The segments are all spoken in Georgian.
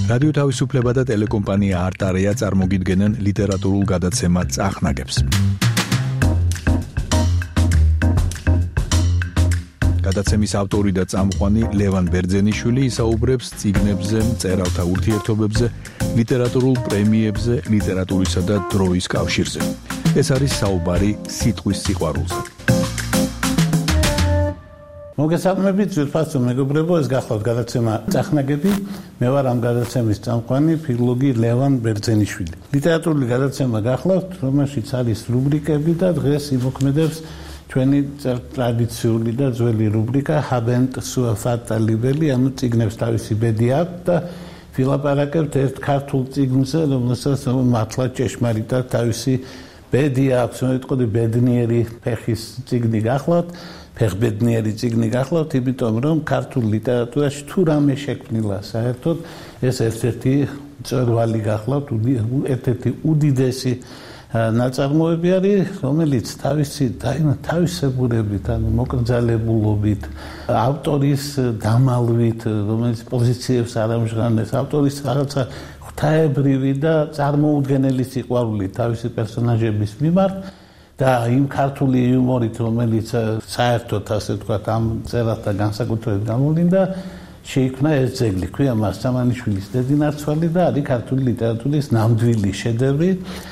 რადიო თავისუფლება და ტელეკომპანია არტარეა წარმოგიდგენენ ლიტერატურულ გადაცემა წახნაგებს. გადაცემის ავტორი და წამყვანი ლევან ბერძენიშვილი ისაუბრებს წიგნებზე, მწერალთა ურთიერთობებზე, ლიტერატურულ პრემიებზე, ლიტერატურისა და დროის კავშირზე. ეს არის საუბარი სიტყვის სიყვარულზე. მოგესალმებით, ძვირფასო მეგობრებო, ეს გახლავთ გადაცემა წახნაგები. მე ვარ ამ გადაცემის წამყვანი ფილოლოგი ლევან ბერძენიშვილი. ლიტერატურული გადაცემა გახლავთ, რომელშიც არის რუბრიკები და დღეს იმოქმედებს ჩვენი ტრადიციული და ძველი რუბრიკა Habent sua fata libelli, ანუ წიგნებს თავისი ბედი აქვს და ვილაპარაკებთ ერთ ქართულ წიგნზე, რომელსაც მართლა ჭეშმარიტად თავისი ბედი აქვს, მეტყოდი ბედნიერი ფეხის წიგნი გახლავთ. ფეხბედნიერი წიგნი გახლავთ, იმიტომ რომ ქართულ ლიტერატურაში თუ რამე შექმნილა საერთოდ, ეს ერთ-ერთი მწვერვალი გახლავთ, ერთ-ერთი უდიდესი ნაწარმოები არის, რომელიც თავისებურებით, ანუ მოკრძალებულობით, ავტორის დამალვით, რომელიც პოზიციებს არ ამჟღავნებს, ავტორის რაღაცა ღვთაებრივი და წარმოუდგენელი სიყვარული თავისი პერსონაჟების მიმართ და იმ ქართული იუმორით, რომელიც საერთოდ ასე ვთქვათ, ამ წერალთა განსაკუთრებით გამოვლინდა, შეიქმნა ეს ძეგლი, ქვია მას სამანიშვილის დედინარცვალი და არის ქართული ლიტერატურის ნამდვილი შედევრი.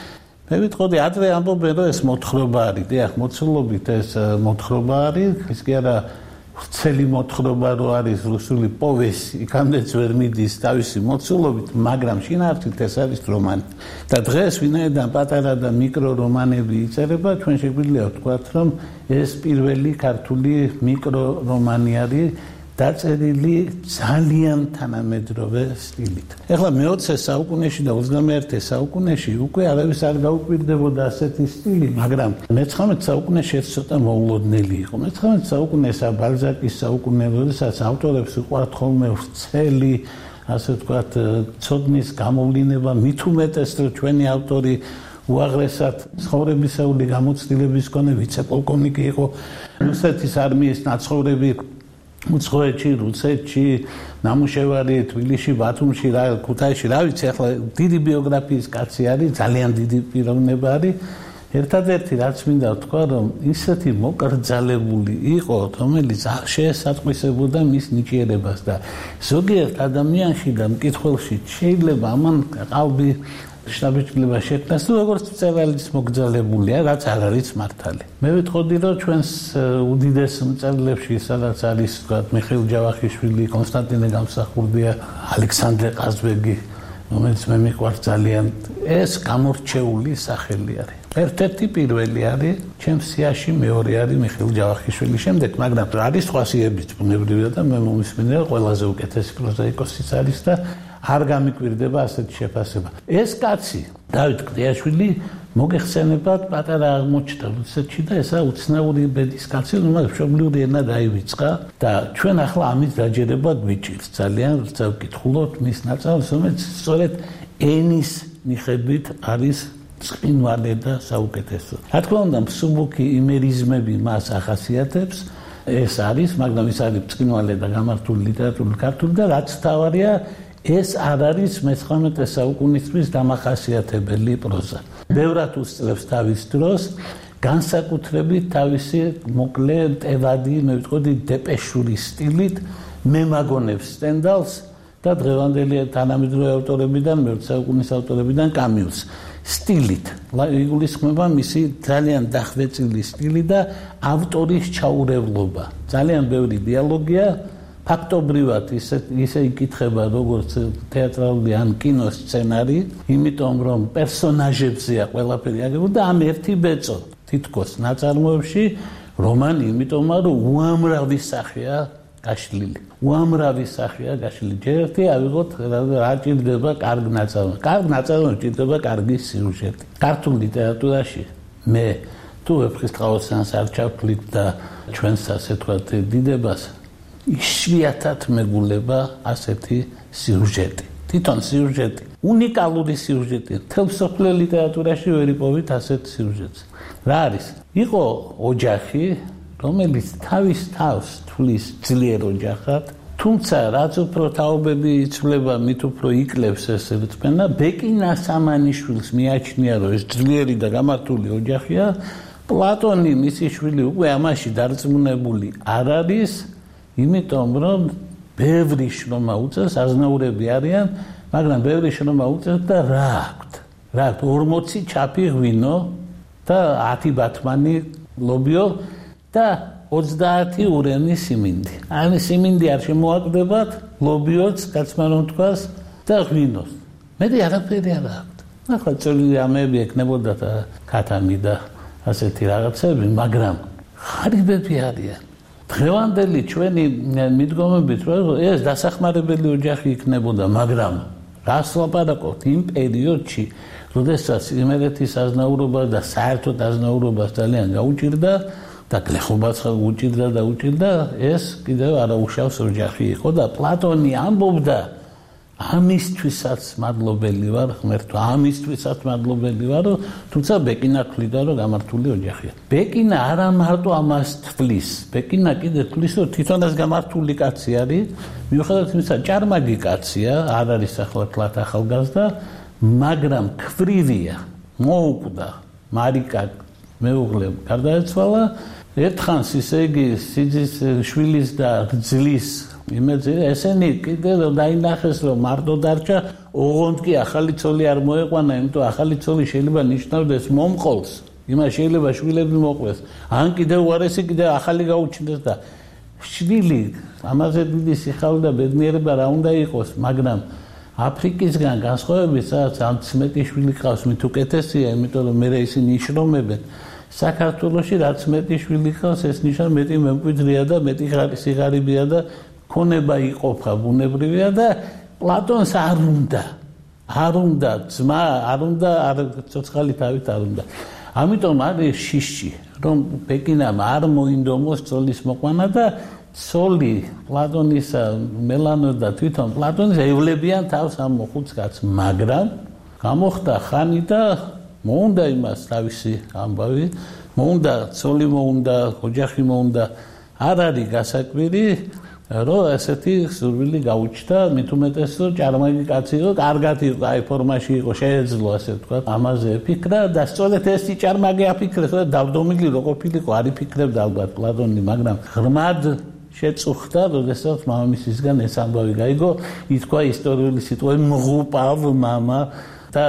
მე ვიტყოდი, ადრე ამბობენ, რომ ეს მოთხრობა არის, დიახ, მოცულობით ეს მოთხრობა არის, ის კი არა ვრცელი მოთხრობა რო არის რუსული პოვესი, იქამდეც ვერ მიდის თავისი მოცულობით, მაგრამ შინაარსით ეს არის რომანი. და დღეს ვინაიდან პატარა და მიკრო რომანები იწერება, ჩვენ შეგვიძლია ვთქვათ, რომ ეს პირველი ქართული მიკრო რომანი არის, დაწერილი ძალიან თანამედროვე სტილით. ეხლა მე-20 საუკუნეში და 21 საუკუნეში უკვე არავის არ გაუკვირდებოდა ასეთი სტილი, მაგრამ მე-19 საუკუნეში ეს ცოტა მოულოდნელი იყო. მე-19 საუკუნესა ბალზაკის საუკუნე, როდესაც ავტორებს უყვართ ხოლმე ვრცელი, ასე ვთქვათ, ცოდნის გამოვლინება, მით უმეტეს, რომ ჩვენი ავტორი უაღრესად ცხოვრებისეული გამოცდილების მქონე ვიცე-პოლკოვნიკი იყო, რუსეთის არმიის ნაცხოვრები უცხოეთში, რუსეთში, ნამუშევარი თბილისში, ბათუმში, ქუთაისში, რა ვიცი, ახლა დიდი ბიოგრაფიის კაცი არის, ძალიან დიდი პიროვნება არის. ერთადერთი რაც მინდა ვთქვა, რომ ისეთი მოკრძალებული იყო, რომელიც შეესატყვისებოდა მის ნიჭიერებას და ზოგიერთ ადამიანში და მკითხველში შეიძლება ამან ყალბი შთაბეჭდილება შექმნას, თუ როგორც მწერალის მოგრძალებულია, რაც არ არის მართალი. მე ვიტყოდი, რომ ჩვენს უდიდეს მწერლებში, სადაც არის, ვთქვათ, მიხეილ ჯავახიშვილი, კონსტანტინე გამსახურდია, ალექსანდრე ყაზბეგი, რომელიც მე მიყვარს ძალიან, ეს გამორჩეული სახელი არის. ერთ-ერთი პირველი არის, ჩემს სიაში მეორე არის მიხეილ ჯავახიშვილი შემდეგ, მაგრამ არის სხვა სიებიც ბუნებრივია და მე მომისმინე, ყველაზე უკეთესი პროზაიკოსიც არის და არ გამიკვირდება ასეთი შეფასება. ეს კაცი, დავით ყრიაშვილი, მოგეხსენებათ, პატარა აღმოჩნდა რუსეთში და ესა უცნაური ბედის კაცი, რომელიც მშობლიური ენა დაივიწყა და ჩვენ ახლა ამით დაჯერება გვიჭირს. ძალიან როცა ვკითხულობთ მის ნაწარმოებს, რომელიც სწორედ ენის მიხედვით არის წყინვალე და საუკეთესო. რა თქმა უნდა, მსუბუქი იმერიზმები მას ახასიათებს, ეს არის, მაგრამ ის არის წყინვალე და გამართული ლიტერატურული ქართული და რაც თავარია, ეს არ არის მე-19 საუკუნისთვის დამახასიათებელი პროზა. ბევრად უსწრებს თავის დროს, განსაკუთრებით თავისი მოკლე, მტევადი, მე ვიტყოდი, დეპეშური სტილით მემაგონებს სტენდალს და დღევანდელი თანამედროვე ავტორებიდან, მე-20 საუკუნის ავტორებიდან კამიუს სტილით. იგულისხმება მისი ძალიან დახვეწილი სტილი და ავტორის ჩაურევლობა. ძალიან ბევრი დიალოგია, ფაქტობრივად ისე იკითხება როგორც თეატრალური ან კინოს სცენარი, იმიტომ რომ პერსონაჟებზეა ყველაფერი აგებული და ამ ერთი ბეწო თითქოს ნაწარმოებში რომანი, იმიტომ რომ უამრავი სახეა გაშლილი. უამრავი სახეა გაშლილი. ჯერ ერთი ავიღოთ რა ჭირდება კარგ ნაწარმოებს. კარგ ნაწარმოებს ჭირდება კარგი სიუჟეტი. ქართულ ლიტერატურაში მე თუ ვეფხისტყაოსანს არ ჩავფლით და ჩვენს ასე ვთქვათ დიდებას იშვიათად მეგულება ასეთი სიუჟეტი. თვითონ სიუჟეტი, უნიკალური სიუჟეტი. მთელ მსოფლიო ლიტერატურაში ვერ იპოვით ასეთ სიუჟეტს. რა არის? იყო ოჯახი, რომელიც თავის თავს თვლის ძლიერ ოჯახად, თუმცა რაც უფრო თაობები იცვლება, მით უფრო იკლებს ეს რწმენა. ბეკინა სამანიშვილს მიაჩნია, რომ ეს ძლიერი და გამართული ოჯახია. პლატონი მისი შვილი უკვე ამაში დარწმუნებული არ არის, იმიტომ რომ ბევრი შრომა უწევს, აზნაურები არიან, მაგრამ ბევრი შრომა უწევს და რა აქვთ? 40 ჩაფი ღვინო და 10 ბათმანი ლობიო და 30 ურემი სიმინდი. ანუ სიმინდი არ შემოაკვდებათ, ლობიოც, კაცმა რომ თქვას და ღვინოს. მეტი არაფერი არ აქვთ. ახლა წელი ამები ეკნებოდა და ქათამი და ასეთი რაღაცები, მაგრამ ღარიბები არიან. დღევანდელი ჩვენი მიდგომებით რომ ეს დასახმარებელი ოჯახი იქნებოდა, მაგრამ რას ლაპარაკობთ იმ პერიოდში, როდესაც იმერეთის აზნაურობა და საერთოდ აზნაურობას ძალიან გაუჭირდა და გლეხობას უჭირდა, ეს კიდევ არაუშავს ოჯახი იყო და პლატონი ამბობდა ამისთვისაც მადლობელი ვარ, ღმერთო, ამისთვისაც მადლობელი ვარ, თუმცა ბეკინა თვლიდა, რომ გამართული ოჯახია. ბეკინა არა მარტო ამას თვლის, ბეკინა კიდე თვლის, რომ თვითონაც გამართული კაცი არის, მიუხედავად იმისა, ჭარმაგი კაცია, არ არის ახლა თლათ ახალგაზრდა, მაგრამ ქვრივია, მოუკვდა, მარიკა მეუღლე გარდაეცვალა, ერთხანს ისე იგი სიძის შვილის და გძლის იმედზე ესენი კიდე დაინახეს რომ მარტო დარჩა, ოღონდ კი ახალი ცოლი არ მოეყვანა, იმიტომ ახალი ცოლი შეიძლება ნიშნავდეს მომყოლს, იმას შეიძლება შვილები მოყვეს, ან კიდე უარესი კიდე ახალი გაუჩნდეს და შვილი ამაზე დიდი სიხარულე და ბედნიერება რა უნდა იყოს, მაგრამ აფრიკისგან განსხვავებით, სადაც ამ 11 შვილი ყავს, მით უკეთესია, იმიტომ რომ მე ისინი იშრომებენ. საქართველოში რაც მეტი შვილი ყავს, ეს ნიშნავს მეტი მემკვიდრეა და მეტი სიღარიბეა და ქონება იყოფა ბუნებრივია და პლატონს არ უნდა ძმა, არ უნდა ცოცხალი თავით არ უნდა. ამიტომ არის შიში, რომ ბეკინამ არ მოინდომოს ცოლის მოყვანა და ცოლი პლატონისა, მელანო და თვითონ პლატონი ევლებიან თავს ამ მოხუც კაცს, მაგრამ გამოხდა ხანი და მოუნდა იმას თავისი ამბავი, მოუნდა ცოლი, მოუნდა ოჯახი, მოუნდა არ არის გასაკვირი, რომ ესეთი სურვილი გაუჩნდა, მით უმეტეს რომ ჭარმაგი კაცი იყო, კარგად იყო, აი ფორმაში იყო, შეეძლო ასე თქვა, ამაზე აფიქრა და სწორედ ეს ჭარმაგი აფიქრეს, რომ დავდომილი რო ყოფილიყო, არ იფიქრებდა ალბათ პლატონი, მაგრამ ღრმად შეწუხდა, როდესაც მამამისისგან ეს ამბავი გაიგო, ითქვა ისტორიული სიტყვები მღუპავ მამა და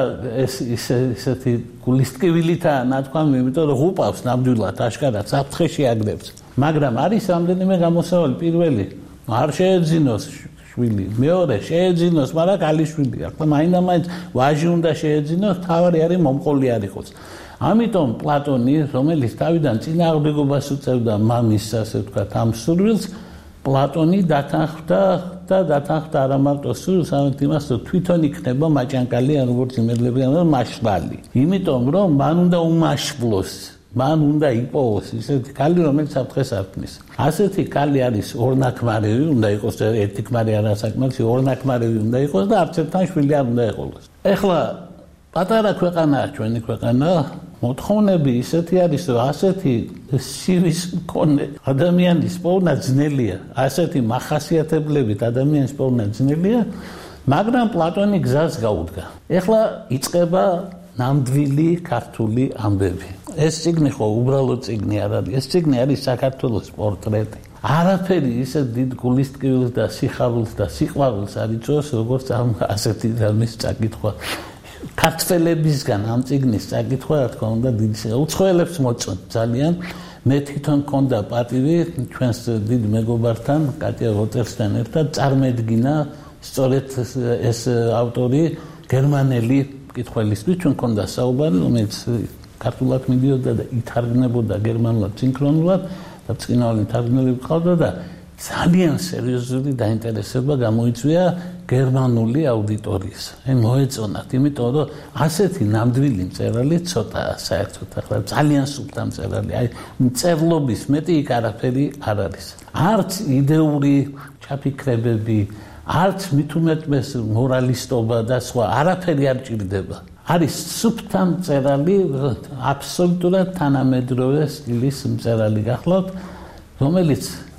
ესეთი გულისტკივილითაა ნათქვამი, იმიტომ რომ ღუპავს ნამდვილად აშკარად საფრთხეში აგდებს. მაგრამ არის რამდენიმე გამოსავალი, პირველი არ შეეძინოს შვილი, მეორე შეეძინოს, მაგრამ კალიშვილი. ახლა მაინდა-მაინც ვაჟი უნდა შეეძინოს, თავარი არის მომყოლი არ იყოს. ამიტომ პლატონი, რომელიც თავიდან წინააღმდეგობას უწევდა მამის, ასე ვთქვათ, ამ სურვილს, პლატონი დათანხმდა და დათანხმდა არა მარტო სურვილს, არამედ იმას, რომ თვითონ იქნება მაჭანკალი, როგორც იმედლები, მაგრამ მაშლალი. იმიტომ რომ მან უნდა უმაშვლოს, მან უნდა იპოვოს ისეთი ქალი, რომელიც საფრთხეს არ ქმნის. ასეთი ქალი არის ორნაქმარევი, უნდა იყოს ერთიქმარი არასაკმარისი, ორნაქმარევი უნდა იყოს და არც ერთთან შვილი არ უნდა ეყოლოს. ეხლა პატარა ქვეყანაა ჩვენი ქვეყანა, მოთხოვნები ისეთი არის, რომ ასეთი სივის მქონე ადამიანის პოვნა ძნელია, ასეთი მახასიათებლებით ადამიანის პოვნა ძნელია, მაგრამ პლატონი გზას გაუდგა. ეხლა იწყება ნამდვილი ქართული ამბები. ეს წიგნი ხო უბრალოდ წიგნი არ არის, ეს წიგნი არის საქართველოს პორტრეტი. არაფერი ისე დიდ გულისტკივილს და სიხარულს და სიყვარულს არ იწვევს, როგორც ამ ასეთი რამის წაკითხვა. ქართველებისგან ამ წიგნის წაკითხვა, რა თქმა უნდა, დიდი უცხოელებს მოწონთ ძალიან. მე თვითონ მქონდა პატივი ჩვენს დიდ მეგობართან, კატია ვოტერსთან ერთად წარმოედგინა სწორედ ეს ავტორი გერმანელი მკითხველისთვის, ჩვენ მქონდა საუბარი, რომელიც ქართულად მიდიოდა და ითარგმნებოდა გერმანულად სინქრონულად და წინავალი თარგმნელები ყავდა და ძალიან სერიოზული დაინტერესება გამოიწვია გერმანული აუდიტორიის. მოეწონათ, იმიტომ რომ ასეთი ნამდვილი მწერალი ცოტაა საერთოდ, ახლა ძალიან სულთა მწერალი, აი მწერლობის მეტი იქ არაფერი არ არის. არც იდეური ჩაფიქრებები, არც მithumetmes მორალისტობა და სხვა არაფერი არ ჭირდება. არის სუფთა მწერალი, აბსოლუტურად თანამედროვე სტილის მწერალი გახლავთ, რომელიც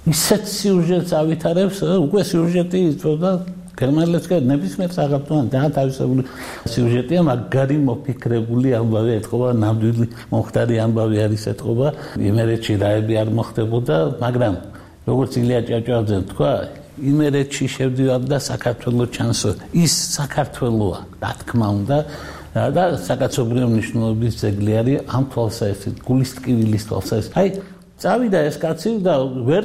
ისეთ სიუჟეტს ავითარებს, უკვე სიუჟეტი იწოდა გერმანელებს კი ნებისმიერ საღამოთან დათავსებული სიუჟეტია, მაგარი მოფიქრებული ამბავი ეთყობა, ნამდვილი მომხდარი ამბავი არის ეთყობა. იმერეთში რაები არ მოხდებოდა, მაგრამ როგორც ილია ჭავჭავაძემ თქვა, იმერეთში შევდივარ და საქართველოს ჩანსო. ის საქართველოა, რა თქმა უნდა, და საკაცობრიო მნიშვნელობის ძეგლი არის ამ თვალსაზრისით, გულის ტკივილის თვალსაზრისით. აი, წავიდა ეს კაცი და ვერ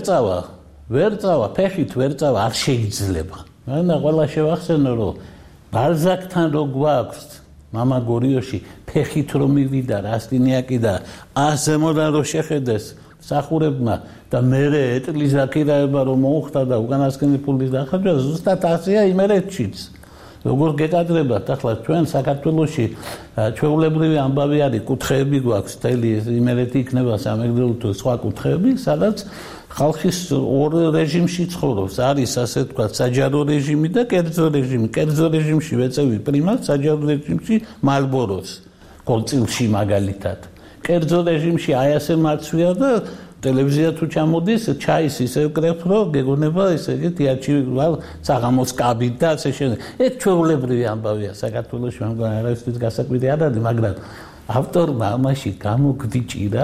წავა, ფეხით ვერ წავა, არ შეიძლება. და ყველა შევახსენო, რომ ბალზაკთან რო გვაქვს მამა გორიოში ფეხით რომ მივიდა რასტინიაკი და ზემოდან რო შეხედეს სახურებმა და მერე ეტლის აკირაება რომ მოუხდა და უკანასკნელი ფულის დახარჯვა ზუსტად ასეა იმერეთშიც. როგორ გეკადრებათ ახლა ჩვენ საქართველოში ჩვეულებრივი ამბავი არის, კუთხეები გვაქვს, თელი იმერეთი იქნება სამეგრელო თუ სხვა კუთხეები, სადაც ხალხის ორ რეჟიმში ცხოვრობს. არის ასე ვთქვათ, საჯარო რეჟიმი და კერძო რეჟიმი. კერძო რეჟიმში ვეწევი პრიმას, საჯარო რეჟიმში მალბოროს. კოლწილში მაგალითად. კერძო რეჟიმში აი ასე მარცვია და ტელევიზია თუ ჩამოდის, ჩაის ისე კრეფ, რომ გეგონება ესე იგი თეატრში საღამოს კაბით და ასე შემდეგ. ეს ჩვეულებრივი ამბავია საქართველოში, მაგრამ არავისთვის გასაკვირი არ არის, მაგრამ ავტორმა ამაში გამოგვიჭირა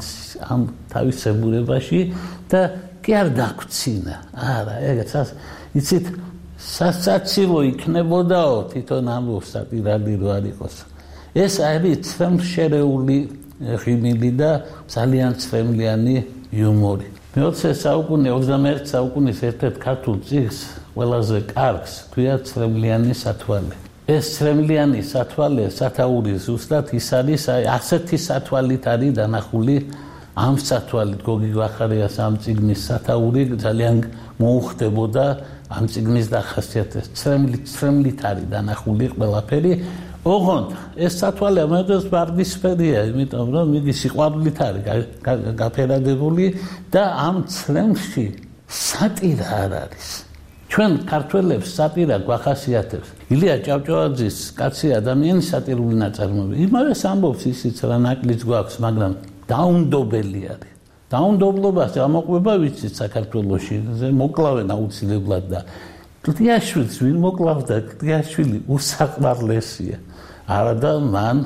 ამ თავის ზებურებაში და კი არ დაგვცინა. არა, ეგეც იცით, სასაცილო იქნებოდაო თვითონ ამბობს სატირადი რო არ იყოს. ეს არის ცრემლშერეული ღიმილი და ძალიან ცრემლიანი იუმორი. მე-20 საუკუნე 21 საუკუნის ერთ-ერთ ქართულ წიგნს ყველაზე კარგს ქვია ცრემლიანი სათვალე. ეს ცრემლიანი სათვალე სათაური ზუსტად ის არის, ასეთი სათვალით არის დანახული ამ სათვალით გოგი ვახარიას ამ წიგნის სათაური ძალიან მოუხდებოდა ამ წიგნის დახასიათებას. ცრემლით არის დანახული ყველაფერი. ოღონდ ეს სათვალე ამას ვარდისფერია, იმიტომ რომ იგი სიყვარულით არის გაფერადებული და ამ ცრემლში სატირა არ არის. ჩვენ ქართველებს სატირა გვახასიათებს. ილია ჭავჭავაძის კაცი ადამიანი სატირული ნაწარმოები. იმავეს ამბობს ისიც რა ნაკლიც გვაქვს, მაგრამ დაუნდობელი არის. დაუნდობლობას ამოყვება ვიცით საქართველოში, მოკლავენ აუცილებლად და კლდიაშვილს ვინ მოკლავდა? კლდიაშვილი უსაყვარლესია. არადა მან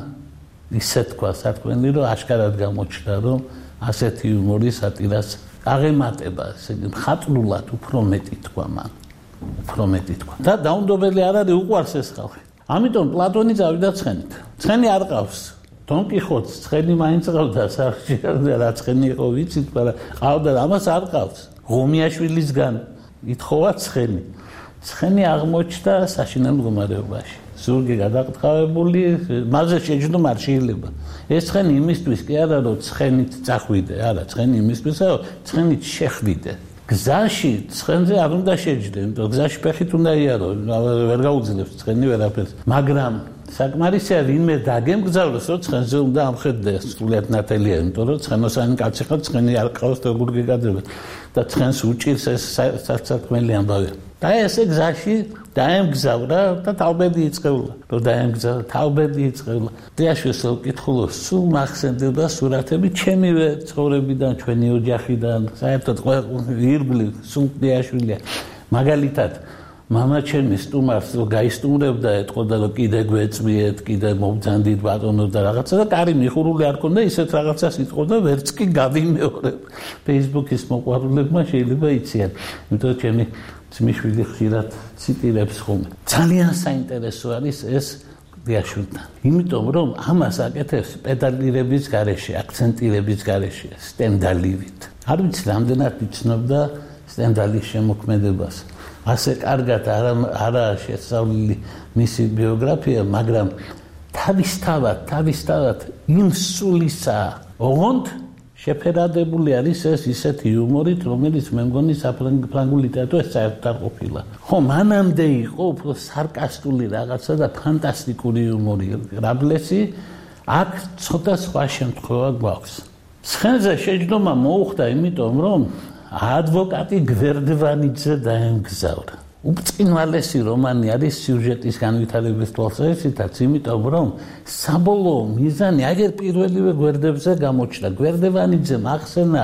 ისე თქვა სათქმელი, რომ აშკარად გამოჩნდა, რომ ასეთი იუმორი სატირას აღემატება, ესე იგი მხატვრულად უფრო მეტი თქვა მან. უფრო მეტი თქვა. და დაუნდობელი არ არის, უყვარს ეს ხალხი. ამიტომ პლატონი წავიდა ცხენით. ცხენი არ ყავს. დონ კიხოტს ცხენი მაინც ყავდა სახში, რა ცხენი იყო ვიცით, მაგრამ ყავდა, ამას არ ყავს. ღომიაშვილისგან ითხოვა ცხენი. ცხენი აღმოჩნდა საშინელ მდგომარეობაში. ზურგი გადაყრდავებული, მასზე შეჯდომ არ შეიძლება. ეს ცხენი იმისთვის კი არა, რომ ცხენით წახვიდე, არა, ცხენი იმისთვის, რომ ცხენით შეხვიდე. გზაში ცხენზე არ უნდა შეჯდე, იმიტომ გზაში ფეხით უნდა იარო, ვერ გაუძლებს ცხენი ვერაფერს. მაგრამ საკმარისია ვინმე დაგემგზავროს, რომ ცხენზე უნდა ამხედდეს სრულიად ნათელია, იმიტომ რომ ცხენოსანი კაცი ხარ, ცხენი არ ყავს და როგორ გეკადრება და ცხენს უჭირს ეს სათქმელი ამბავი. და ესე გზაში დაემგზავრა და თავბედი იწყევლა. რომ დაემგზავრა, თავბედი იწყევლა. დიაშვილს ვკითხულობ, სულ მახსენდება სურათები ჩემივე ცხოვრებიდან, ჩვენი ოჯახიდან, საერთოდ ირგვლივ სულ დიაშვილია. მაგალითად, მამა ჩემი სტუმარს რო გაისტუმრებდა, ეთყოდა რომ კიდე გვეწვიეთ, კიდე მობძანდით ბატონო და რაღაცა და კარი მიხურული არ ქონდა, ისეთ რაღაცას იტყოდა, ვერც კი გავიმეორებ. Facebook-ის მოყვარულებმა შეიძლება იციან. იმიტომ ჩემი ძმისშვილი ხშირად ციტირებს ხოლმე. ძალიან საინტერესო არის ეს დიაშვილთან. იმიტომ რომ ამას აკეთებს პედალირების გარეშე, აქცენტირების გარეშე, სტენდალივით. არ ვიცი რამდენად იცნობდა სტენდალის შემოქმედებას. ასე კარგად არაა შესწავლილი მისი ბიოგრაფია, მაგრამ თავისთავად იმ სულისა, ოღონდ შეფერადებული არის ეს ისეთი იუმორით, რომელიც მე მგონი საფრანგული ლიტერატურის საერთოდ არ ყოფილა. ხო, მანამდე იყო უფრო სარკასტული რაღაცა და ფანტასტიკური იუმორი. რაბლესი აქ ცოტა სხვა შემთხვევა გვაქვს. ცხენზე შეჯდომა მოუხდა, იმიტომ რომ ადვოკატი გვერდევანიძე დაემგზავრა. უბრწყინვალესი რომანი არის სიუჟეტის განვითარების თვალსაზრისითაც, იმიტომ რომ საბოლოო მიზანი აგერ პირველივე გვერდებზე გამოჩნდა. გვერდევანიძემ ახსენა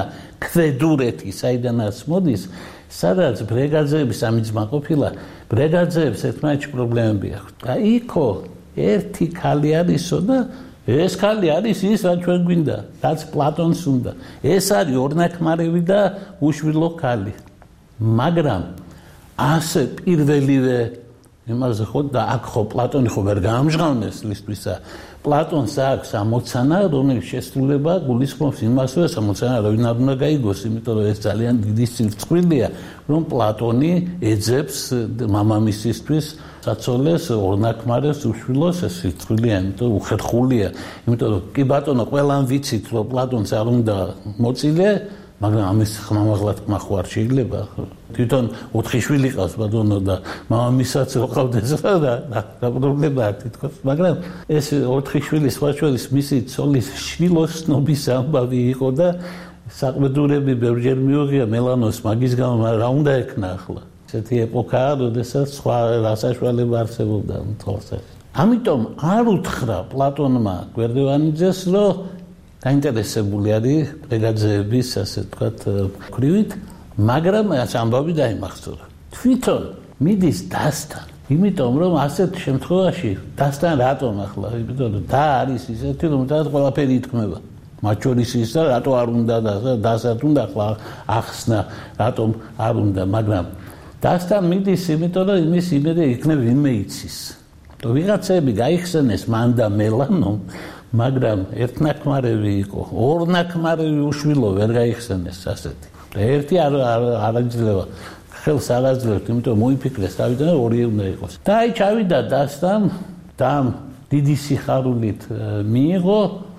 ხვედურეთი, საიდანაც მოდის, სადაც ბრეგაძეების ამიძმა ყოფილა, ბრეგაძეებს ერთმანეთში პრობლემები აქვთ. და იქო ერთი ქალი არისო და ეს ქალი არის ის, რაც ჩვენ გვინდა, რაც პლატონს უნდა. ეს არის ორნაქმარევი და უშვილო ქალი. მაგრამ ასე პირველივე იმაზე ხო და აქ ხო პლატონი ხო ვერ გაამჟღავნეს ლისტვისა. პლატონს აქვს ამოცანა, რომელიც შესრულება გულისხმობს იმასვე, ამოცანა რა ვინ არ უნდა გაიგოს, იმიტომ რომ ეს ძალიან დიდი სირცხვილია, რომ პლატონი ეძებს მამამისისთვის საცოლეს, ორნაქმარევს, უშვილოს, ეს სირცხვილია, იმიტომ უხერხულია, იმიტომ რომ კი ბატონო, ყველამ ვიცით, რომ პლატონს არ უნდა მოწილე, მაგრამ ამის ხმამაღლა თქმა ხო არ შეიძლება. თვითონ 4 შვილი ყავს ბატონო და მამამისაც რო ყავდეს და პრობლემაა თითქოს. მაგრამ ეს 4 შვილი სხვა შორის მისი ცოლის შვილოსნობის ამბავი იყო და საყბედურები ბევრჯერ მიუღია მელანოს მაგის გამო, რა უნდა ექნა ახლა. ესეთი ეპოქაა, როდესაც სხვა რასაშვალება არსებობდა თვალსაჩინო. ამიტომ არ უთხრა პლატონმა გვერდევანიძეს, რომ დაინტერესებული არის ბრეგაძეების, ასე ვთქვათ, ქვრივით, მაგრამ ეს ამბავი დაიმახსოვრა. თვითონ მიდის დასთან, იმიტომ რომ ასეთ შემთხვევაში დასთან რატომ ახლა, იმიტომ რომ და არის ისეთი, რომ და ყველაფერი ითქმება. მათ შორის ის და რატო არ უნდა და დასაც უნდა ახლა ახსნა, რატომ არ უნდა, მაგრამ დასთან მიდის, იმიტომ რომ იმის იმედი იქნება ვინმე იცის. თუ ვიღაცები გაიხსენეს მან და მელანომ, მაგრამ ერთნაქმარევი იყო, ორნაქმარევი უშვილო ვერ გაიხსენეს ასეთი. ერთი არ აძლევა, ხელს არ აძლევთ, იმიტომ მოიფიქრეს თავიდან ორი უნდა იყოს. და აი ჩავიდა დასთან და დიდი სიხარულით მიიღო,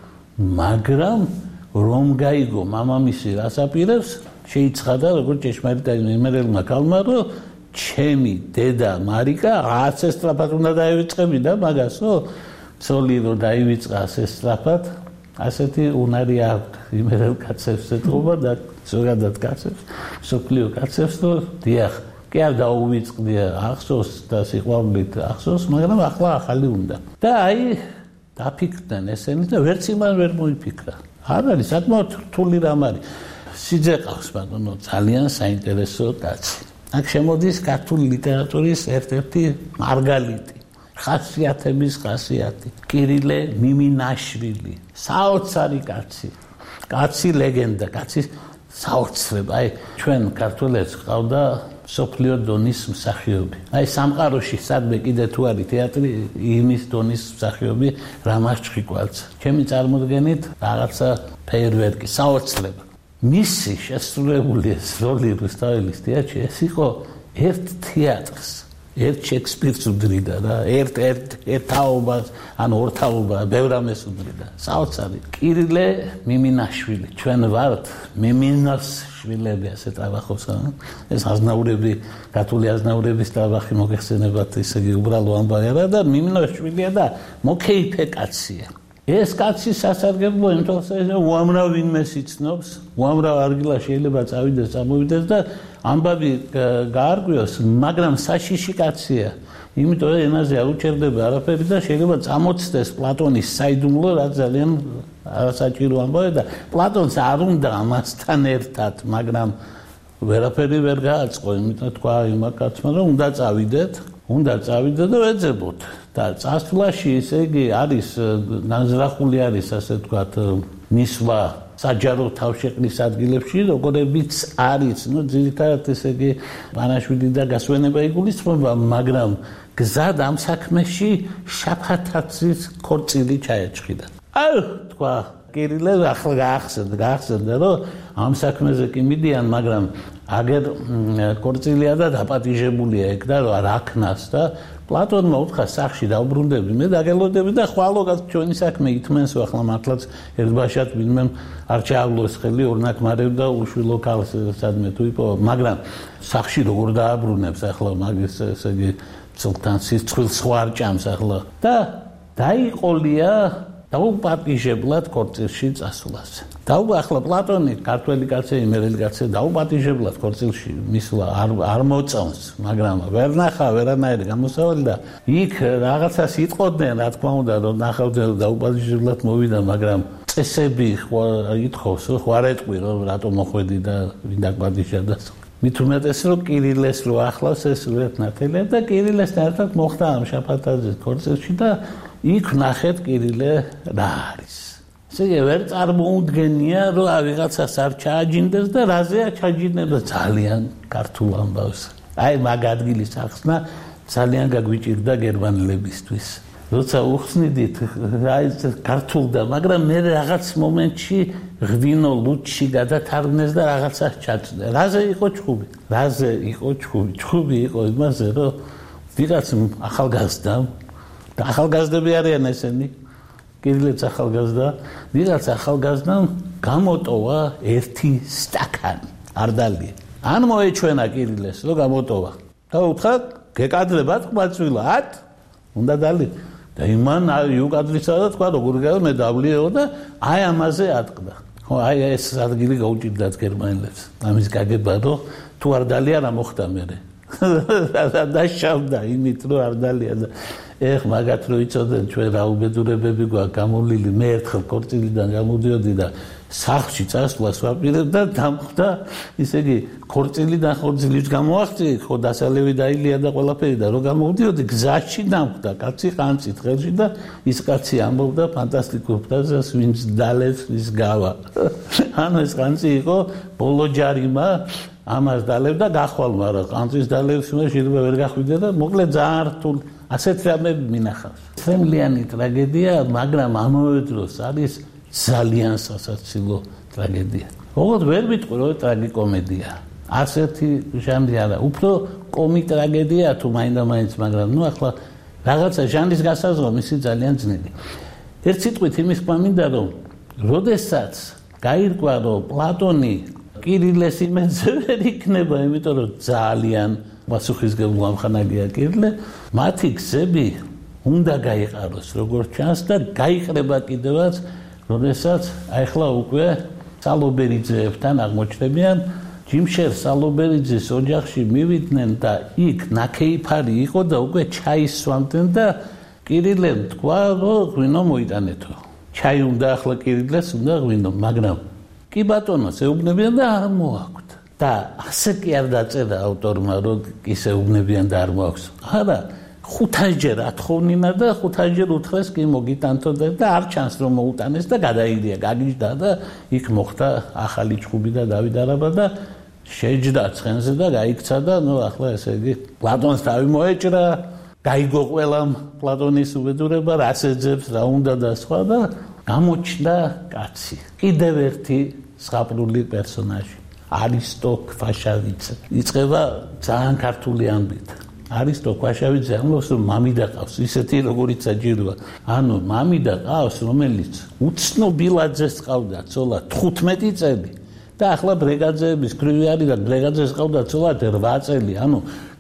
მაგრამ რომ გაიგო მამამისი რას აპირებს, შეიცხადა როგორც ჭეშმარიტ იმერელმა ქალმა, რომ ჩემი დედა მარიკა რაღაც ესტრაფად უნდა დაივიწყები და მაგასო ცოლი რო დაივიწყა ასე სწრაფად, ასეთი უნარი აქვს იმერელ კაცებს ეთყობა და ზოგადად კაცებს, სოფლიო კაცებს, რომ დიახ, კი არ დაუვიწყდია ახსოვს და სიყვარულით ახსოვს, მაგრამ ახლა ახალი უნდა. და აი დაფიქრდნენ ესენი და ვერც იმან ვერ მოიფიქრა. არ არის საკმაოდ რთული რამ არის. სიძე ყავს ბატონო, ძალიან საინტერესო კაცი. აქ შემოდის ქართული ლიტერატურის ერთ-ერთი მარგალიტი. ხასიათების ხასიათი. კირილე მიმინაშვილი. საოცარი კაცი. კაცი ლეგენდა, კაცი საოცრება. აი ჩვენ ქართველებს ყავდა სოფლიო დონის მსახიობი. აი სამყაროში სადმე კიდე თუ არის თეატრი, იმის დონის მსახიობი რამაზ ჩხიკვაძე. ჩემი წარმოდგენით რაღაცა ფეიერვერკი, საოცრება. მისი შესრულებული ეს როლი რუსთაველის თეატრში ეს იყო ერთ თეატრს. ერთ შექსპირს უდრიდა რა, ერთაობას, ან ორთაობა, ბევრ ამას უდრიდა. საოცარი. კირილე მიმინაშვილი. ჩვენ ვართ მიმინას შვილები, ასე ტრაბახობს. ეს აზნაურები, ქართული აზნაურების ტრაბახი მოგეხსენებათ, ესე იგი უბრალო ამბავი არა და მიმინაშვილია და მოკეიფე კაცია. ეს კაცი სასარგებლო იმთვალსაზრისით, უამრავ ვინმეს იცნობს, უამრავ ადგილას შეიძლება წავიდეს, წამოვიდეს და ამბავი გაარკვიოს, მაგრამ საშიში კაცია. იმიტომ რომ ენაზე არ უჩერდება არაფერი და შეიძლება წამოწდეს პლატონის საიდუმლო, რაც ძალიან არასაჭირო ამბავია და პლატონს არ უნდა ამასთან ერთად, მაგრამ ვერაფერი ვერ გააწყო, იმიტომ თქვა იმა კაცმა, რომ უნდა წავიდეთ და ვეძებოთ. და წასვლაში ესე იგი არის განზრახული არის, ასე ვთქვათ, მისვლა საჯარო თავშეყრის ადგილებში, როგორებიც არის, ძირითადად ესე იგი პანაშვილი და გასვენება იგულისხმება, მაგრამ გზად ამ საქმეში შაფათაცის ქორწილი ჩაეჭხიდა. აი, თქვა კირილე ახლა გაახსენდა, რომ ამ საქმეზე კი მიდიან, მაგრამ აგერ ქორწილია და დაპატიჟებულია ეგ და რა ქნას და პლატონმა უთხრა სახში დაუბრუნდები, მე დაგელოდები და ხვალოგად ჩვენი საქმე ითმენსო, ახლა მართლაც ერთბაშად ვინმე არ ჩაავლოს ხელი ორნაქმარევ და უშვილო ქალს სადმე თუ იპოვა, მაგრამ სახში როგორ დააბრუნებს ახლა მაგის ესე იგი ცილთან სიცხვილს სხვა არ ჭამს ახლა და დაიყოლია დაუპატიჟებლად ქორწილში წასვლას. ახლა პლატონი, ქართველი კაცი, იმერელი კაცი დაუპატიჟებლად ქორწილში მისვლა არ მოწონს, მაგრამ ვერ ნახა ვერანაირი გამოსავალი და იქ რაღაცას იტყოდნენ, რა თქმა უნდა, რომ ნახავდნენ დაუპატიჟებლად მოვიდა, მაგრამ წესები ითხოვს, ხო არ ეტყვი რომ რატომ მოხვედი და ვინ დაგპატიშა და მით უმეტეს რომ კირილეს რო ახლავს ეს ურეთნათელი და კირილესთან ერთად მოხდა ამ შაფათაძის კონცერტში და იქ ნახეთ კირილე რა არის. ესე იგი ვერ წარმოუდგენია რომ ვიღაცას არ ჩააჯინდეს და რაზეა ჩაჯინება ძალიან ქართულ ამბავს. აი მაგ ადგილის ახსნა ძალიან გაგვიჭირდა გერმანელებისთვის. როცა უხსნიდით აი ქართულდა, მაგრამ მე რაღაც მომენტში ღვინო ლუჩში გადათარგმნეს და რაღაცას ჩაწვდა. რაზე იყო ჩხუბი? რაზე იყო ჩხუბი? ჩხუბი იყო იმაზე, რომ ვიღაც ახალგაზრდამ და ახალგაზრდები არიან ესენი, კირილეც ახალგაზრდა, ვიღაც ახალგაზრდამ გამოტოვა ერთი სტაკანი არდალი. ან მოეჩვენა კირილეს, რომ გამოტოვა. და უთხრა, გეკადრებათ ყმაწვილად? უნდა დალი. და იმან იუკადრისა და თქვა როგორ გავა მე დავლიეო და აი ამაზე ატყდა. ხო, აი ეს ადგილი გაუჭირდათ გერმანელებს. ამის გაგება რომ თუ არ დალია რა მოხდა მერე. დაშავდა იმით რომ არ დალია და ეხ მაგათ რო იცოდნენ ჩვენ რა უბედურებები გვაქვს გამოვლილი. მე ერთხელ ქორწილიდან გამოდიოდი და სახლში წასვლას ვაპირებ და დამხვდა, ისე იგი ქორწილიდან ხორცილის გამოახწი, ხო დასალევი დაილია და ყველაფერი და რო გამოვდიოდი გზაში დამხვდა კაცი ყანწით ხელში და ის კაცი ამბობდა ფანტასტიკურ ფრაზას, ვინც დალევს ის გავა. ანუ ეს ყანწი იყო ბოლო ჯარიმა, ამას დალევდა გახვალ, მაგრამ ყანწის დალევს მე შეიძლება ვერ გახვიდე და მოკლედ ძალიან რთული ასეთ რამები მინახავს. თემლიანი ტრაგედია, მაგრამ ამავე დროს არის ძალიან სასაცილო ტრაგედია. ოღონდ ვერ ვიტყვი რომ ტრაგიკომედია. ასეთი ჟანრი არა, უფრო კომიტრაგედია თუ მაინდა-მაინც, მაგრამ ნუ ახლა რაღაცა ჟანრის გასაზღვრა მისი ძალიან ძნელი. ერთ სიტყვით იმის თქმა მინდა რომ როდესაც გაირკვა რომ პლატონი კირილეს იმედზე ვერ იქნება, იმიტომ რომ ძალიან პასუხისმგებლო ამხანაგია კირილე, მათი გზები უნდა გაიყაროს როგორც ჩანს და გაიყრება კიდევაც, როდესაც ახლა უკვე სალობერიძეებთან აღმოჩნდებიან, ჯიმშერ სალობერიძის ოჯახში მივიდნენ და იქ ნაქეიფარი იყო და უკვე ჩაისვამდნენ და კირილემ თქვა რომ ღვინო მოიტანეთო. ჩაი უნდა ახლა კირილეს უნდა ღვინო, მაგრამ კი ბატონოს ეუბნებიან და არ მოაქვთ. და ასე კი არ დაწერა ავტორმა რომ ისე ეუბნებიან და არ მოაქვს. არა, 5-ჯერ ათხოვნინა და 5-ჯერ უთხრეს კი მოგიტანთო და არ ჩანს რომ მოუტანეს და გადაიდია, გაგიჟდა და იქ მოხდა ახალი ჩხუბი და დავით არაბა და შეჯდა ცხენზე და გაიქცა და ნუ ახლა ესე იგი პლატონს თავი მოეჭრა, გაიგო ყველამ პლატონის უბედურება, რას ეძებს, რა უნდა და სხვა და გამოჩნდა კაცი. კიდევ ერთი ზღაპრული პერსონაჟი, არისტო ქვაშავიძე. იწყება ძალიან ქართული ამბით. არისტო ქვაშავიძე ამბობს რომ მამიდა ყავს, ისეთი როგორიც საჭიროა. ანუ მამიდა ყავს, რომელიც უცნობილაძეს ყავდა ცოლად 15 წელი და ახლა ბრეგაძეების კრივი არის და ბრეგაძეს ყავდა ცოლად 8 წელი. ანუ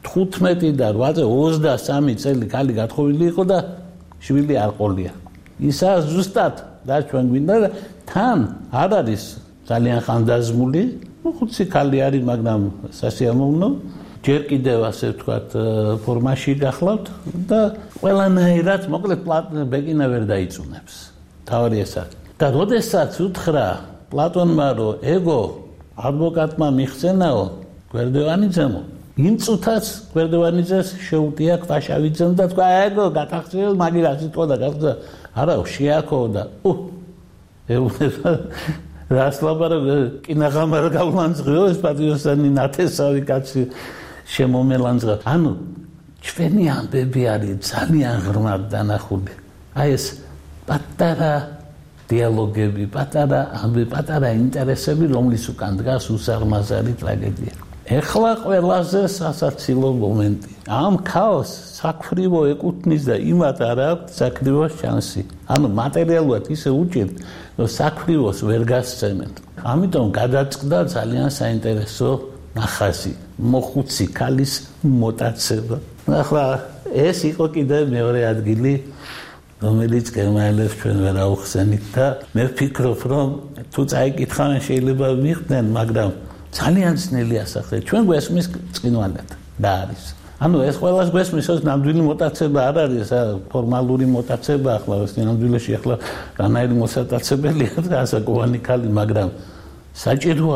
15 და 8 წელი 23 წელი ქალი გათხოვილი იყო და შვილი არ ყოლია. ისა ზუსტად და ჩვენ გვინდა და თან არ არის ძალიან ხანდაზმული, ხუთი ქალი არის, მაგრამ სასიამოვნო. ჯერ კიდევ ასე ვთქვათ ფორმაში გახლავთ და ყველანაირად მოკლედ ბეკინა ვერ დაიწუნებს. თავი ეს არის. და როდესაც უთხრა პლატონმა რომ ეგო ადვოკატმა მიხსენაო გვერდევანიძემო, იმ წუთაც გვერდევანიძეს შეუტია ქვაშავიძემ და თქვა ეგო გატახცეულ მაგირას იტყვა და გახდა არა შეაქო და ეუბნება რას ლაბარაკ კინაღამარ გავლანძღიო ეს პატრიოტსანი ნათესავი კაცი შემომელანძღა. ანუ ჩვენი ამბები არის ძალიან ღრმად დანახული. აი ეს პატარა დიალოგები, პატარა ინტერესები, რომლის უკან დგას უსაღმაზარი ტრაგედია. ეხლა ყველაზე სასაცილო მომენტი. ამ ქაოსს საქფრივო ეკუთვნის და იმათ არ აქვს საქფრივოს შანსი. ანუ მატერიალურად ისე უჭირთ, რომ საქფრივოს ვერ გასცემენ. ამიტომ გადაწყდა ძალიან საინტერესო ნახაზი, მოხუცი ქალის მოტაცება. ახლა ეს იყო კიდევ მეორე ადგილი, რომელიც გერმანელებს ჩვენ ვერ აუხსენით და მე ვფიქრობ, რომ თუ წაიკითხავენ შეიძლება მიხვდნენ, მაგრამ ძალიან ძნელი ასახე. ჩვენ გვესმის წინვალად და არის. ანუ ეს ყველას გვესმის, ეს ნამდვილი მოტაცება არ არის, ფორმალური მოტაცება ახლა ეს ნამდვილში ახლა რანაირი მოსატაცებელია და ასაკოვანი ქალი, მაგრამ საჭირო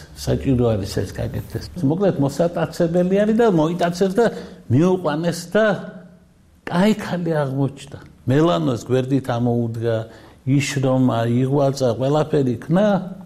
არის ეს გაკეთდეს. მოკლედ მოსატაცებელი არის და მოიტაცეს და მიუყვანეს და კაი ქალი აღმოჩნდა. მელანოს გვერდით ამოუდგა, იშრომა, იღვაწა, ყველაფერი იქნა,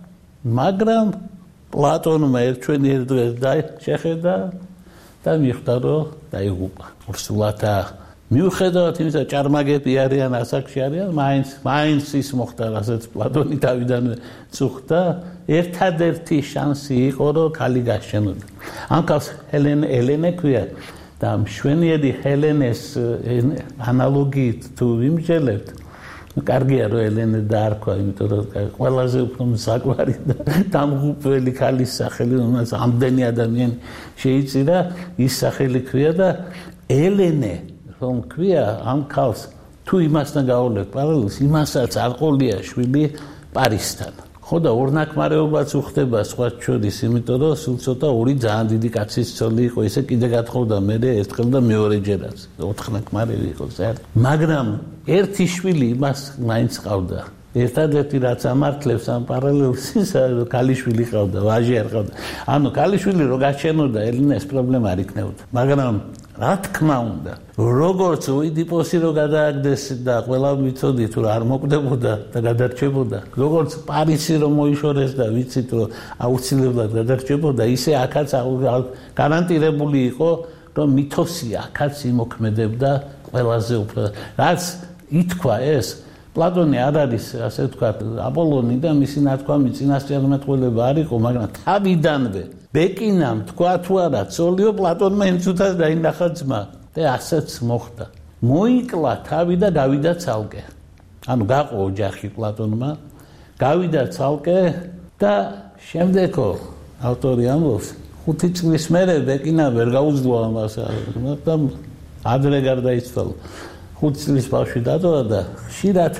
მაგრამ პლატონმა ერთ დღეს შეხედა და მიხვდა, რომ დაიღუპა. ურსულათა მიუხედავად იმისა, ჭარმაგები არიან, ასაკში არიან, მაინც ის მოხდა, რასაც პლატონი თავიდანვე წუხდა, ერთადერთი შანსი იყო, რომ ქალი გაშენოდა. ამ ქალს ელენე ქვია და მშვენიერი ჰელენეს ანალოგიით თუ ვიმსჯელებთ, კარგია რომ ელენე დაარქვა, იმიტომ რომ ყველაზე უფრო მსაგვარი და დამღუპველი ქალის სახელი, რომელსაც ამდენი ადამიანი შეიწირა, ის სახელი ქვია და ელენე რომ ქვია ამ ქალს თუ იმასთან გავულებთ პარალელს, იმასაც არ ყოლია შვილი პარისთან. ხო და ორნაკმარეობაც უხდება სხვას შორის, იმიტომ რომ სულ ცოტა ორი ძალიან დიდი კაცის ცოლი იყო, ესე კიდე გათხოვდა მე ერთხელ და მეორეჯერაც, 4 ნაკმარევი იყო საერთოდ. მაგრამ ერთი შვილი მას მაინც ყავდა. ერთადერთი რაც ამართლებს ამ პარალელს ისა, რომ ქალიშვილი ყავდა, ვაჟი არ ყავდა. ანუ ქალიშვილი რო გაჩენოდა, ელენეს პრობლემა არ იქნებოდა. მაგრამ რა თქმა უნდა, როგორც ოიდიპოსი რო გადააგდეს და ყველა ვიცოდი თუ არ მოკვდებოდა და გადარჩებოდა, როგორც პარისი რო მოიშორეს და ვიცით რომ აუცილებლად გადარჩებოდა, ისე აქაც გარანტირებული იყო, რომ მითოსი აქაც იმოქმედებდა ყველაზე უფრო. რაც ითქვა ეს პლატონი არ არის, ასე ვთქვათ, აპოლონი და მისი ნათქვამი წინასწარმეტყველება არ იყო, მაგრამ თავიდანვე ბეკინამ თქვა თუ არა, ცოლიო პლატონმა იმ წუთას დაინახა ძმა და ასეც მოხდა. მოიკლა თავი და გავიდა ცალკე. ანუ გაყო ოჯახი პლატონმა, გავიდა ცალკე და შემდეგო ავტორი ამბობს, 5 წლის მერე ბეკინა ვერ გაუძლო ამას და ადრე გარდაიცვალა. 5 წლის ბავშვი დატოვა და ხშირად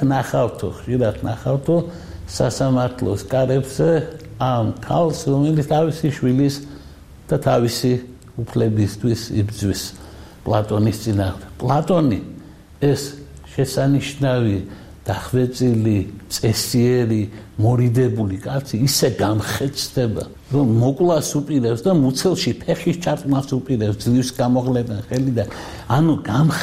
ნახავთო სასამართლოს კარებზე ამ ქალს, რომელიც თავისი შვილის და თავისი უფლებისთვის იბრძვის პლატონის წინააღმდეგ. პლატონი ეს შესანიშნავი, დახვეწილი, წესიერი, მორიდებული კაცი ისე გამხეცდება, რომ მოკლას უპირებს და მუცელში ფეხის ჩარტყმას უპირებს, ძლივს გამოღლება ხელიდან. ანუ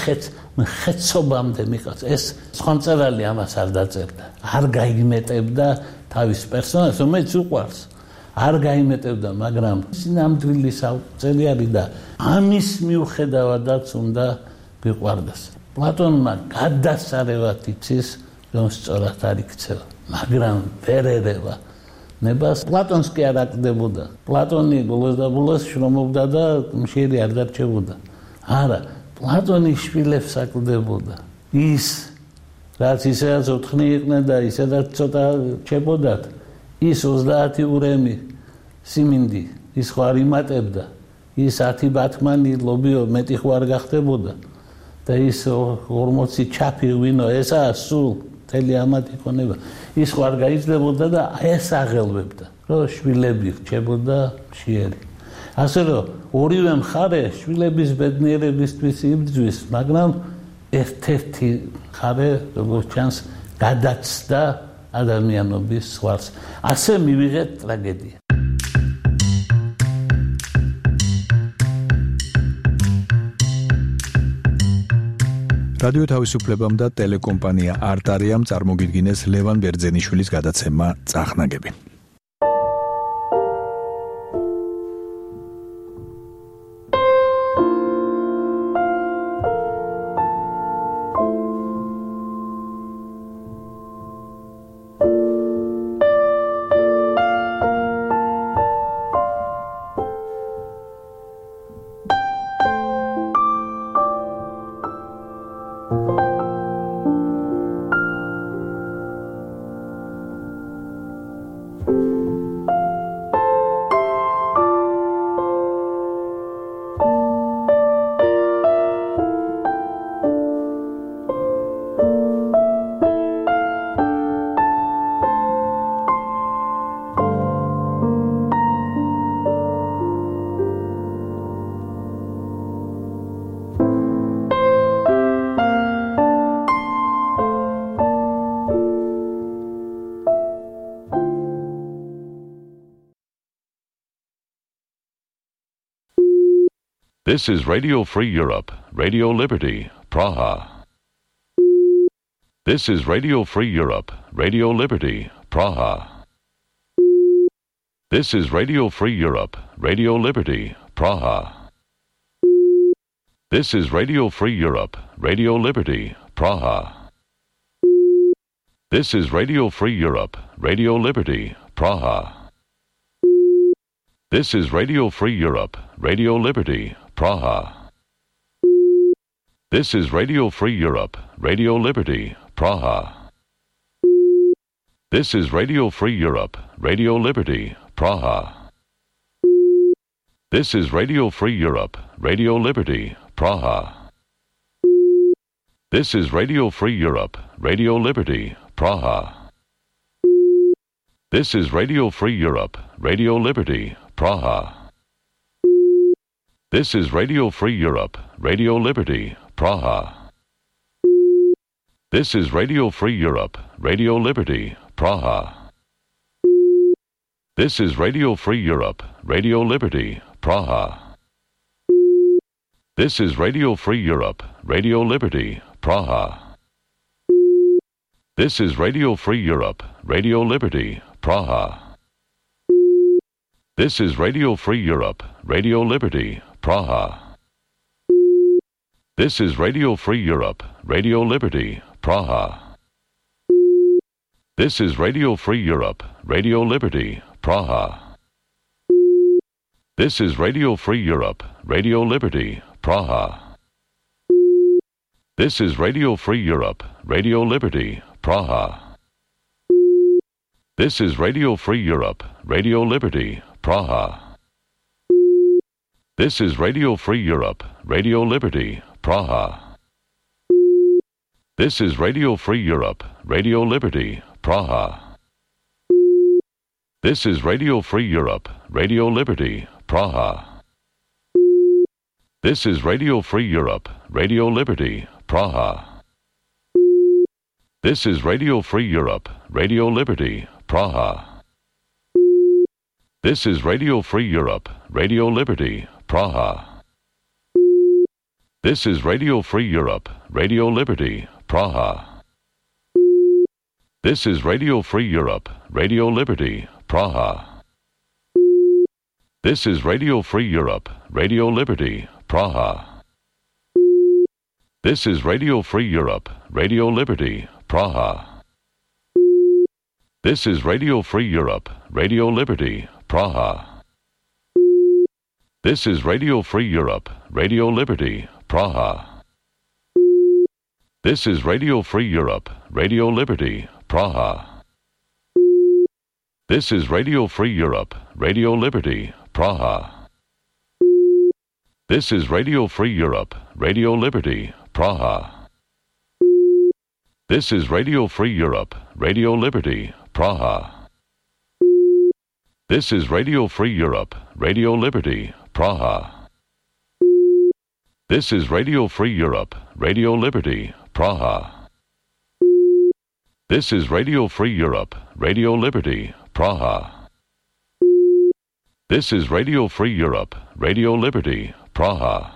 ხეცობამდე მიყავს. ეს ხონწერალი ამას არ დაწერდა. არ გაიმეტებდა თავის პერსონაჟს, რომელიც უყვარს. არ გაიმეტებდა, მაგრამ სინამდვილის ავტორი და ამის მიუხედავადაც უნდა გვიყვარდეს. პლატონმა გადასარევად იცის, რომ სწორად არ იქცევა, მაგრამ ვერ ერევა ნებას. პლატონს კი არ აკდებოდა. პლატონი ბოლოს და ბოლოს შრომობდა და მშიერი არ დარჩებოდა. არა, პლატონი შვილებს აკლდებოდა. ის რაც ისედაც 4 იყვნენ და ისედაც ცოტა ჩებოდათ, ის 30 ურემი სიმინდი ის ხო არ იმატებდა, ის 10 ბათმანი ლობიო მეტი ხო არ გახდებოდა და ის 40 ჩაფი ვინო ესაა სულ მთელი ამათი ქონება, ის ხო არ გაიძლებოდა და ეს აღელვებდა, რომ შვილები რჩებოდა მშიერი. ასე რომ ორივე მხარე შვილების ბედნიერებისთვის იბრძვის, მაგრამ ერთ-ერთი მხარე, როგორც ჩანს, გადაცდა ადამიანობის ზღვარს. ასე მივიღეთ ტრაგედია. რადიო თავისუფლებამ და ტელეკომპანია არტარიამ წარმოგიდგინეს ლევან ბერძენიშვილის გადაცემა წახნაგები. This is Radio Free Europe, Radio Liberty, Praha. This is Radio Free Europe, Radio Liberty, Praha. This is Radio Free Europe, Radio Liberty, Praha. This is Radio Free Europe, Radio Liberty, Praha. This is Radio Free Europe, Radio Liberty, Praha. This is Radio Free Europe, Radio Liberty, Praha. This is Radio Free Europe, Radio Liberty, Praha. This is Radio Free Europe, Radio Liberty, Praha. This is Radio Free Europe, Radio Liberty, Praha. This is Radio Free Europe, Radio Liberty, Praha. This is Radio Free Europe, Radio Liberty, Praha. This is Radio Free Europe, Radio Liberty, Praha. This is Radio Free Europe, Radio Liberty, Praha. This is Radio Free Europe, Radio Liberty, Praha. This is Radio Free Europe, Radio Liberty, Praha. This is Radio Free Europe, Radio Liberty, Praha. This is Radio Free Europe, Radio Liberty, Praha. This is Radio Free Europe, Radio Liberty, Praha. This is Radio Free Europe, Radio Liberty, Praha. This is Radio Free Europe, Radio Liberty, Praha. This is Radio Free Europe, Radio Liberty, Praha. This is Radio Free Europe, Radio Liberty, Praha. This is Radio Free Europe, Radio Liberty, Praha. This is Radio Free Europe, Radio Liberty, Praha. This is Radio Free Europe, Radio Liberty, Praha. This is Radio Free Europe, Radio Liberty, Praha. This is Radio Free Europe, Radio Liberty, Praha. This is Radio Free Europe, Radio Liberty, Praha. This is Radio Free Europe, Radio Liberty, Praha. This is Radio Free Europe, Radio Liberty, Praha. This is Radio Free Europe, Radio Liberty, Praha. This is Radio Free Europe, Radio Liberty, Praha. This is Radio Free Europe, Radio Liberty, Praha. This is Radio Free Europe, Radio Liberty, Praha. This is Radio Free Europe, Radio Liberty, Praha. This is Radio Free Europe, Radio Liberty, Praha. This is Radio Free Europe, Radio Liberty, Praha. This is Radio Free Europe, Radio Liberty, Praha. This is Radio Free Europe, Radio Liberty, Praha. This is Radio Free Europe, Radio Liberty, Praha. This is Radio Free Europe, Radio Liberty, Praha. This is Radio Free Europe, Radio Liberty, Praha.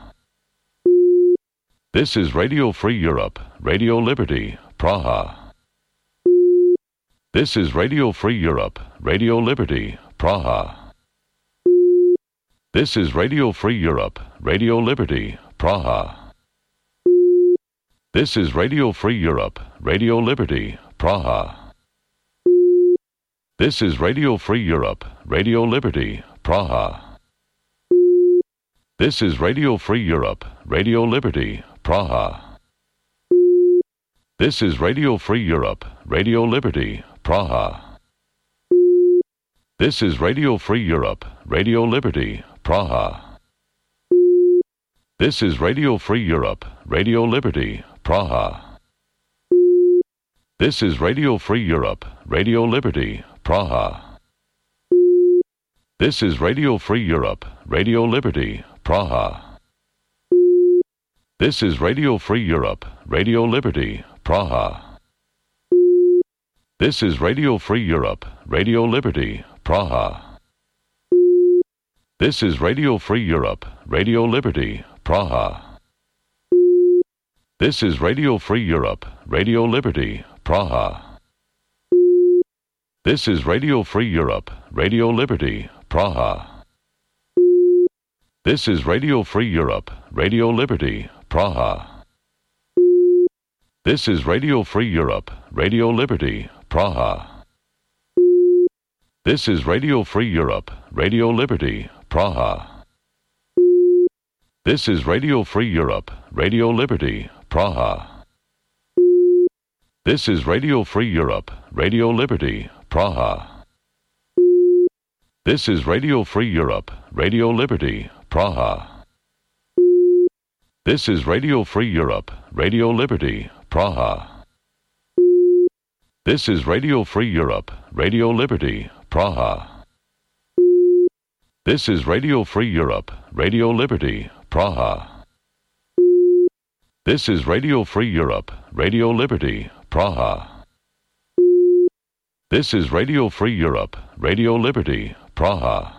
This is Radio Free Europe, Radio Liberty, Praha. This is Radio Free Europe, Radio Liberty, Praha. This is Radio Free Europe, Radio Liberty, Praha. This is Radio Free Europe, Radio Liberty, Praha. This is Radio Free Europe, Radio Liberty, Praha. This is Radio Free Europe, Radio Liberty, Praha. This is Radio Free Europe, Radio Liberty, Praha. This is Radio Free Europe, Radio Liberty, Praha. This is Radio Free Europe, Radio Liberty, Praha. This is Radio Free Europe, Radio Liberty, Praha. This is Radio Free Europe, Radio Liberty, Praha. This is Radio Free Europe, Radio Liberty, Praha. This is Radio Free Europe, Radio Liberty, Praha. This is Radio Free Europe, Radio Liberty, Praha. This is Radio Free Europe, Radio Liberty, Praha. This is Radio Free Europe, Radio Liberty, Praha. This is Radio Free Europe, Radio Liberty, Praha. This is Radio Free Europe, Radio Liberty, Praha. This is Radio Free Europe, Radio Liberty, Praha. This is Radio Free Europe, Radio Liberty, Praha. This is Radio Free Europe, Radio Liberty, Praha. This is Radio Free Europe, Radio Liberty, Praha. This is Radio Free Europe, Radio Liberty, Praha. This is Radio Free Europe, Radio Liberty, Praha. This is Radio Free Europe, Radio Liberty, Praha. This is Radio Free Europe, Radio Liberty, Praha. This is Radio Free Europe, Radio Liberty, Praha.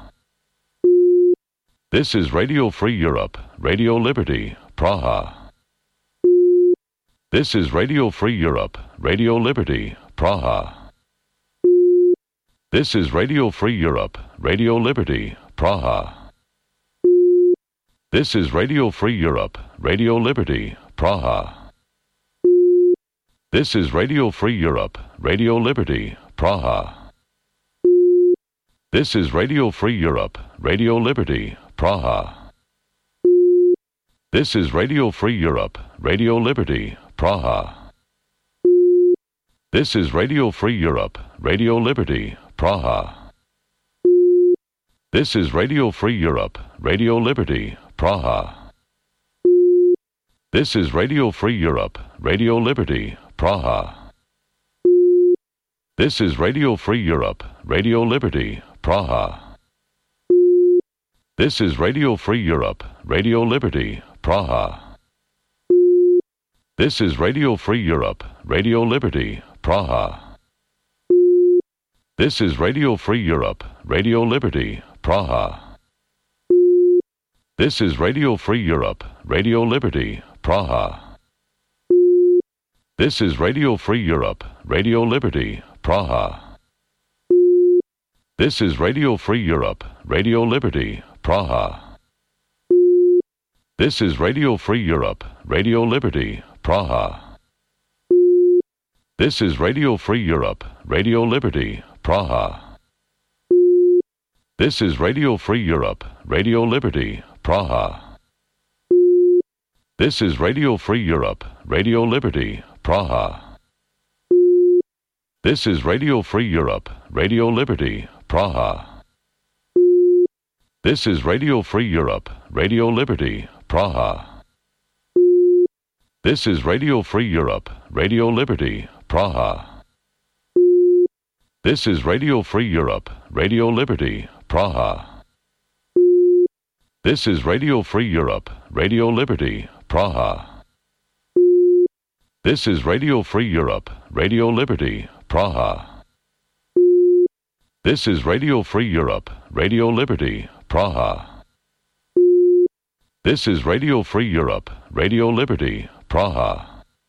This is Radio Free Europe, Radio Liberty, Praha. This is Radio Free Europe, Radio Liberty, Praha. This is Radio Free Europe, Radio Liberty, Praha. This is Radio Free Europe, Radio Liberty, Praha. This is Radio Free Europe, Radio Liberty, Praha. This is Radio Free Europe, Radio Liberty, Praha. This is Radio Free Europe, Radio Liberty, Praha. This is Radio Free Europe, Radio Liberty, Praha. This is Radio Free Europe, Radio Liberty, Praha. This is Radio Free Europe, Radio Liberty, Praha. This is Radio Free Europe, Radio Liberty, Praha. This is Radio Free Europe, Radio Liberty, Praha. This is Radio Free Europe, Radio Liberty, Praha. This is Radio Free Europe, Radio Liberty, Praha. This is Radio Free Europe, Radio Liberty, Praha. This is Radio Free Europe, Radio Liberty, Praha. This is Radio Free Europe, Radio Liberty, Praha. This is Radio Free Europe, Radio Liberty, Praha. This is Radio Free Europe, Radio Liberty, Praha. This is Radio Free Europe, Radio Liberty, Praha. This is Radio Free Europe, Radio Liberty, Praha. This is Radio Free Europe, Radio Liberty, Praha. This is Radio Free Europe, Radio Liberty, Praha. This is Radio Free Europe, Radio Liberty, Praha. This is Radio Free Europe, Radio Liberty, Praha. This is Radio Free Europe, Radio Liberty, Praha. This is Radio Free Europe, Radio Liberty, Praha. This is Radio Free Europe, Radio Liberty, Praha. This is Radio Free Europe, Radio Liberty, Praha.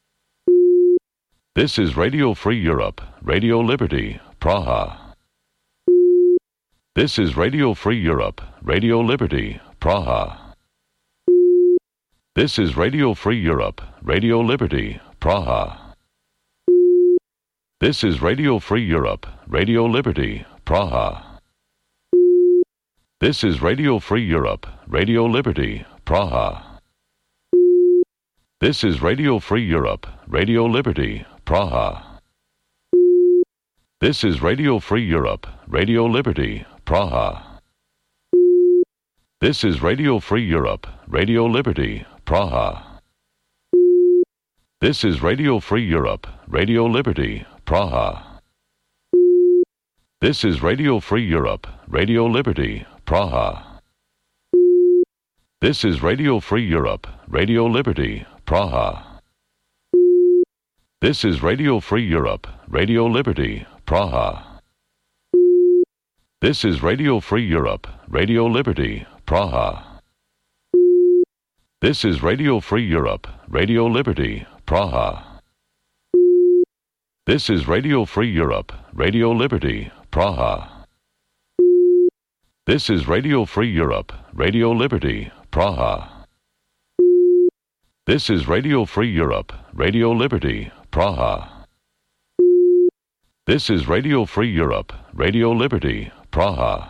This is Radio Free Europe, Radio Liberty, Praha. This is Radio Free Europe, Radio Liberty, Praha. This is Radio Free Europe, Radio Liberty, Praha. This is Radio Free Europe, Radio Liberty, Praha. This is Radio Free Europe, Radio Liberty, Praha. This is Radio Free Europe, Radio Liberty, Praha. This is Radio Free Europe, Radio Liberty, Praha. This is Radio Free Europe, Radio Liberty, Praha. This is Radio Free Europe, Radio Liberty, Praha. This is Radio Free Europe, Radio Liberty, Praha. This is Radio Free Europe, Radio Liberty, Praha. This is Radio Free Europe, Radio Liberty, Praha. This is Radio Free Europe, Radio Liberty, Praha. This is Radio Free Europe, Radio Liberty, Praha. This is Radio Free Europe, Radio Liberty, Praha. This is Radio Free Europe, Radio Liberty, Praha. This is Radio Free Europe, Radio Liberty, Praha. This is Radio Free Europe, Radio Liberty, Praha.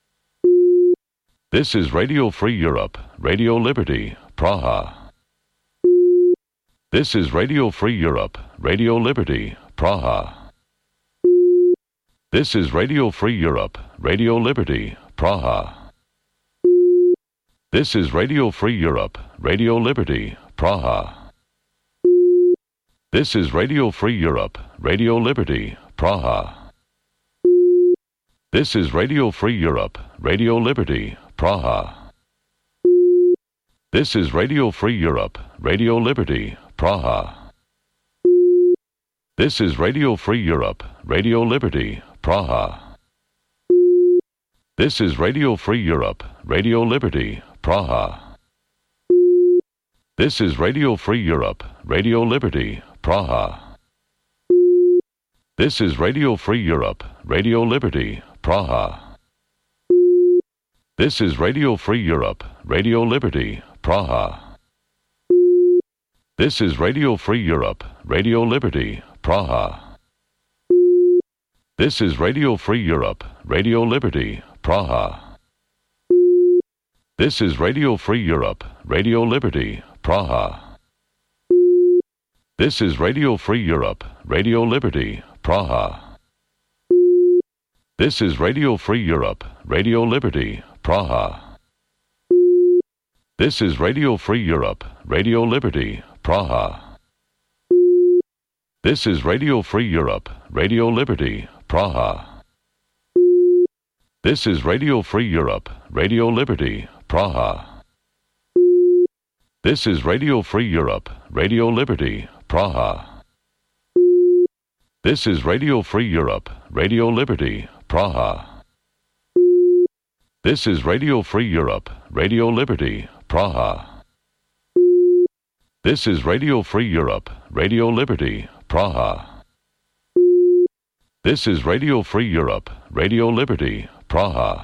This is Radio Free Europe, Radio Liberty, Praha. This is Radio Free Europe, Radio Liberty, Praha. This is Radio Free Europe, Radio Liberty, Praha. This is Radio Free Europe, Radio Liberty, Praha. This is Radio Free Europe, Radio Liberty, Praha. This is Radio Free Europe, Radio Liberty, Praha. This is Radio Free Europe, Radio Liberty, Praha. This is Radio Free Europe, Radio Liberty, Praha. This is Radio Free Europe, Radio Liberty, Praha. This is Radio Free Europe, Radio Liberty, Praha. This is Radio Free Europe, Radio Liberty, Praha. This is Radio Free Europe, Radio Liberty, Praha. This is Radio Free Europe, Radio Liberty, Praha. This is Radio Free Europe, Radio Liberty, Praha. This is Radio Free Europe, Radio Liberty, Praha. This is Radio Free Europe, Radio Liberty, Praha. This is Radio Free Europe, Radio Liberty, Praha. This is Radio Free Europe, Radio Liberty, Praha. This is Radio Free Europe, Radio Liberty, Praha. This is Radio Free Europe, Radio Liberty, Praha. This is Radio Free Europe, Radio Liberty, Praha. This is Radio Free Europe, Radio Liberty, Praha. This is Radio Free Europe, Radio Liberty, Praha. This is Radio Free Europe, Radio Liberty, Praha. This is Radio Free Europe, Radio Liberty, Praha.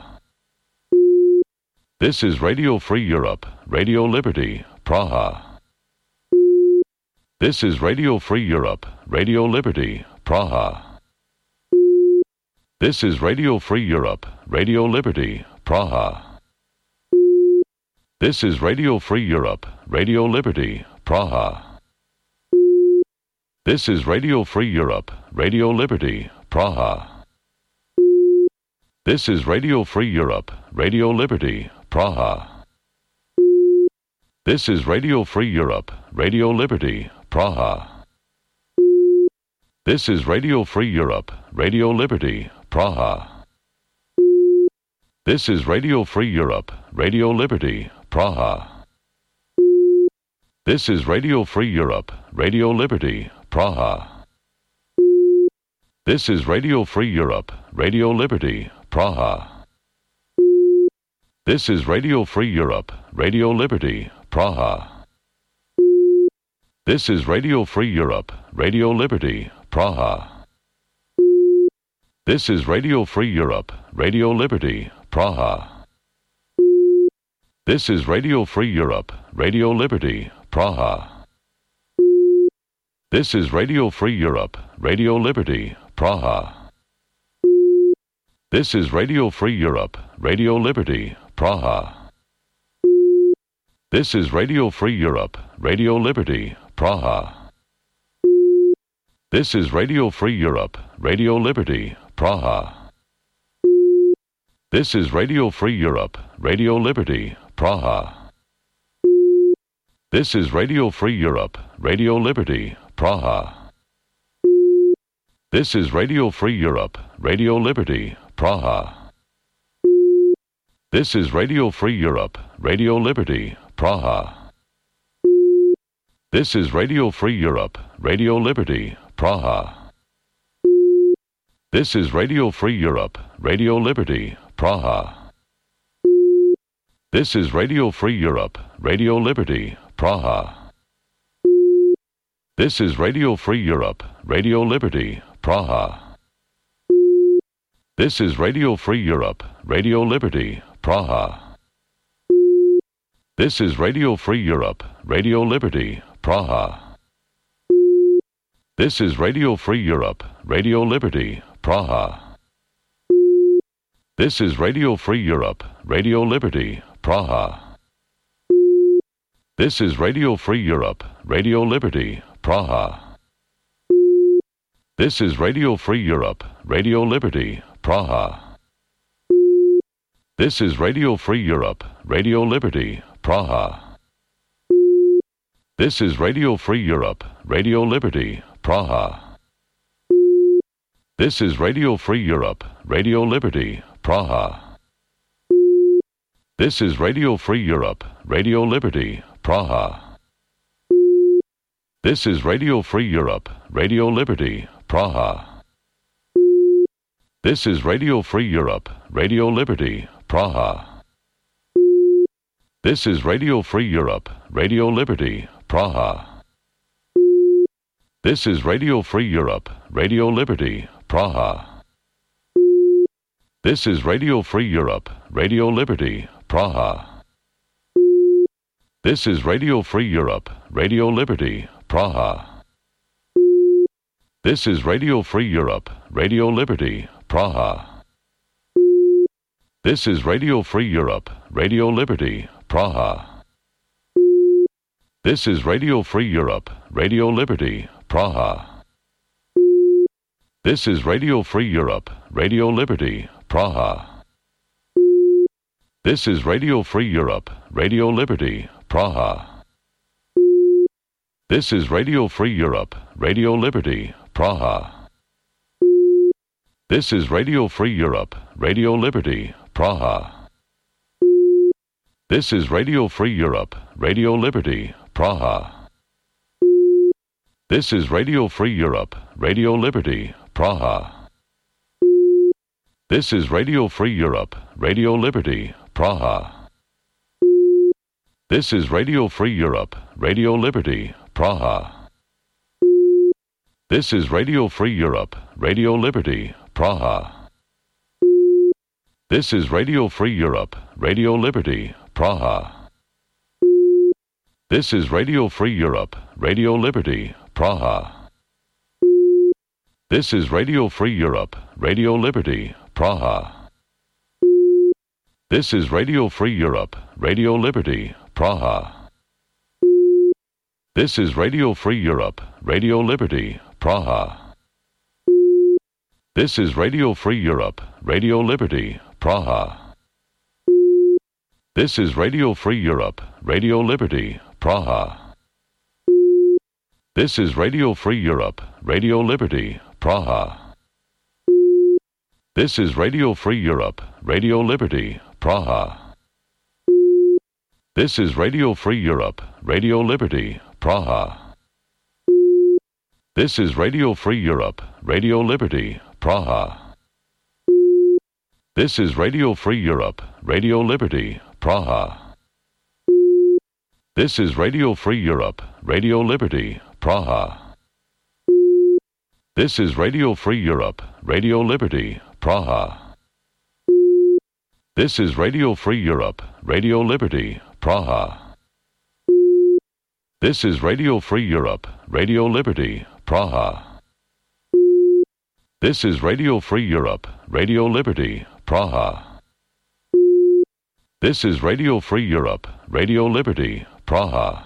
This is Radio Free Europe, Radio Liberty, Praha. This is Radio Free Europe, Radio Liberty, Praha. This is Radio Free Europe, Radio Liberty, Praha. This is Radio Free Europe, Radio Liberty, Praha. This is Radio Free Europe, Radio Liberty, Praha. This is Radio Free Europe, Radio Liberty, Praha. This is Radio Free Europe, Radio Liberty, Praha. This is Radio Free Europe, Radio Liberty, Praha. This is Radio Free Europe, Radio Liberty, Praha. This is Radio Free Europe, Radio Liberty, Praha. This is Radio Free Europe, Radio Liberty, Praha. This is Radio Free Europe, Radio Liberty, Praha. This is Radio Free Europe, Radio Liberty, Praha. This is Radio Free Europe, Radio Liberty, Praha. This is Radio Free Europe, Radio Liberty, Praha. This is Radio Free Europe, Radio Liberty, Praha. This is Radio Free Europe, Radio Liberty, Praha. This is Radio Free Europe, Radio Liberty, Praha. This is Radio Free Europe, Radio Liberty, Praha. This is Radio Free Europe, Radio Liberty, Praha. This is Radio Free Europe, Radio Liberty, Praha. This is Radio Free Europe, Radio Liberty, Praha. This is Radio Free Europe, Radio Liberty, Praha. This is Radio Free Europe, Radio Liberty, Praha. This is Radio Free Europe, Radio Liberty, Praha. This is Radio Free Europe, Radio Liberty, Praha. This is Radio Free Europe, Radio Liberty, Praha. This is Radio Free Europe, Radio Liberty, Praha. This is Radio Free Europe, Radio Liberty, Praha. This is Radio Free Europe, Radio Liberty, Praha. This is Radio Free Europe, Radio Liberty, Praha. This is Radio Free Europe, Radio Liberty, Praha. This is Radio Free Europe, Radio Liberty, Praha. This is Radio Free Europe, Radio Liberty, Praha. This is Radio Free Europe, Radio Liberty, Praha. This is Radio Free Europe, Radio Liberty, Praha. This is Radio Free Europe, Radio Liberty, Praha. This is Radio Free Europe, Radio Liberty, Praha. This is Radio Free Europe, Radio Liberty, Praha. This is Radio Free Europe, Radio Liberty, Praha. This is Radio Free Europe, Radio Liberty, Praha. This is Radio Free Europe, Radio Liberty, Praha. This is Radio Free Europe, Radio Liberty, Praha. This is Radio Free Europe, Radio Liberty, Praha. This is Radio Free Europe, Radio Liberty, Praha. This is Radio Free Europe, Radio Liberty, Praha. This is Radio Free Europe, Radio Liberty, Praha. This is Radio Free Europe, Radio Liberty, Praha. This is Radio Free Europe, Radio Liberty, Praha. This is Radio Free Europe, Radio Liberty, Praha. This is Radio Free Europe, Radio Liberty, Praha. This is Radio Free Europe, Radio Liberty, Praha. This is Radio Free Europe, Radio Liberty, Praha. This is Radio Free Europe, Radio Liberty, Praha. This is Radio Free Europe, Radio Liberty, Praha. This is Radio Free Europe, Radio Liberty, Praha. This is Radio Free Europe, Radio Liberty, Praha. This is Radio Free Europe, Radio Liberty, Praha. This is Radio Free Europe, Radio Liberty, Praha. This is Radio Free Europe, Radio Liberty, Praha. This is Radio Free Europe, Radio Liberty, Praha. This is Radio Free Europe, Radio Liberty, Praha. This is Radio Free Europe, Radio Liberty, Praha. This is Radio Free Europe, Radio Liberty, Praha. This is Radio Free Europe, Radio Liberty, Praha. This is Radio Free Europe, Radio Liberty, Praha. This is Radio Free Europe, Radio Liberty, Praha. This is Radio Free Europe, Radio Liberty, Praha. This is Radio Free Europe, Radio Liberty, Praha. This is Radio Free Europe, Radio Liberty, Praha. This is Radio Free Europe, Radio Liberty, Praha. This is Radio Free Europe, Radio Liberty, Praha. This is Radio Free Europe, Radio Liberty, Praha.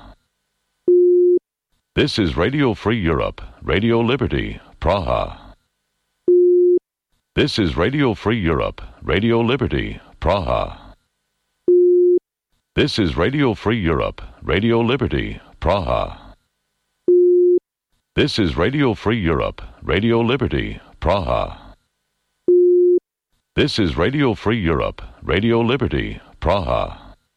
This is Radio Free Europe, Radio Liberty, Praha. This is Radio Free Europe, Radio Liberty, Praha. This is Radio Free Europe, Radio Liberty, Praha. This is Radio Free Europe, Radio Liberty, Praha. This is Radio Free Europe, Radio Liberty, Praha.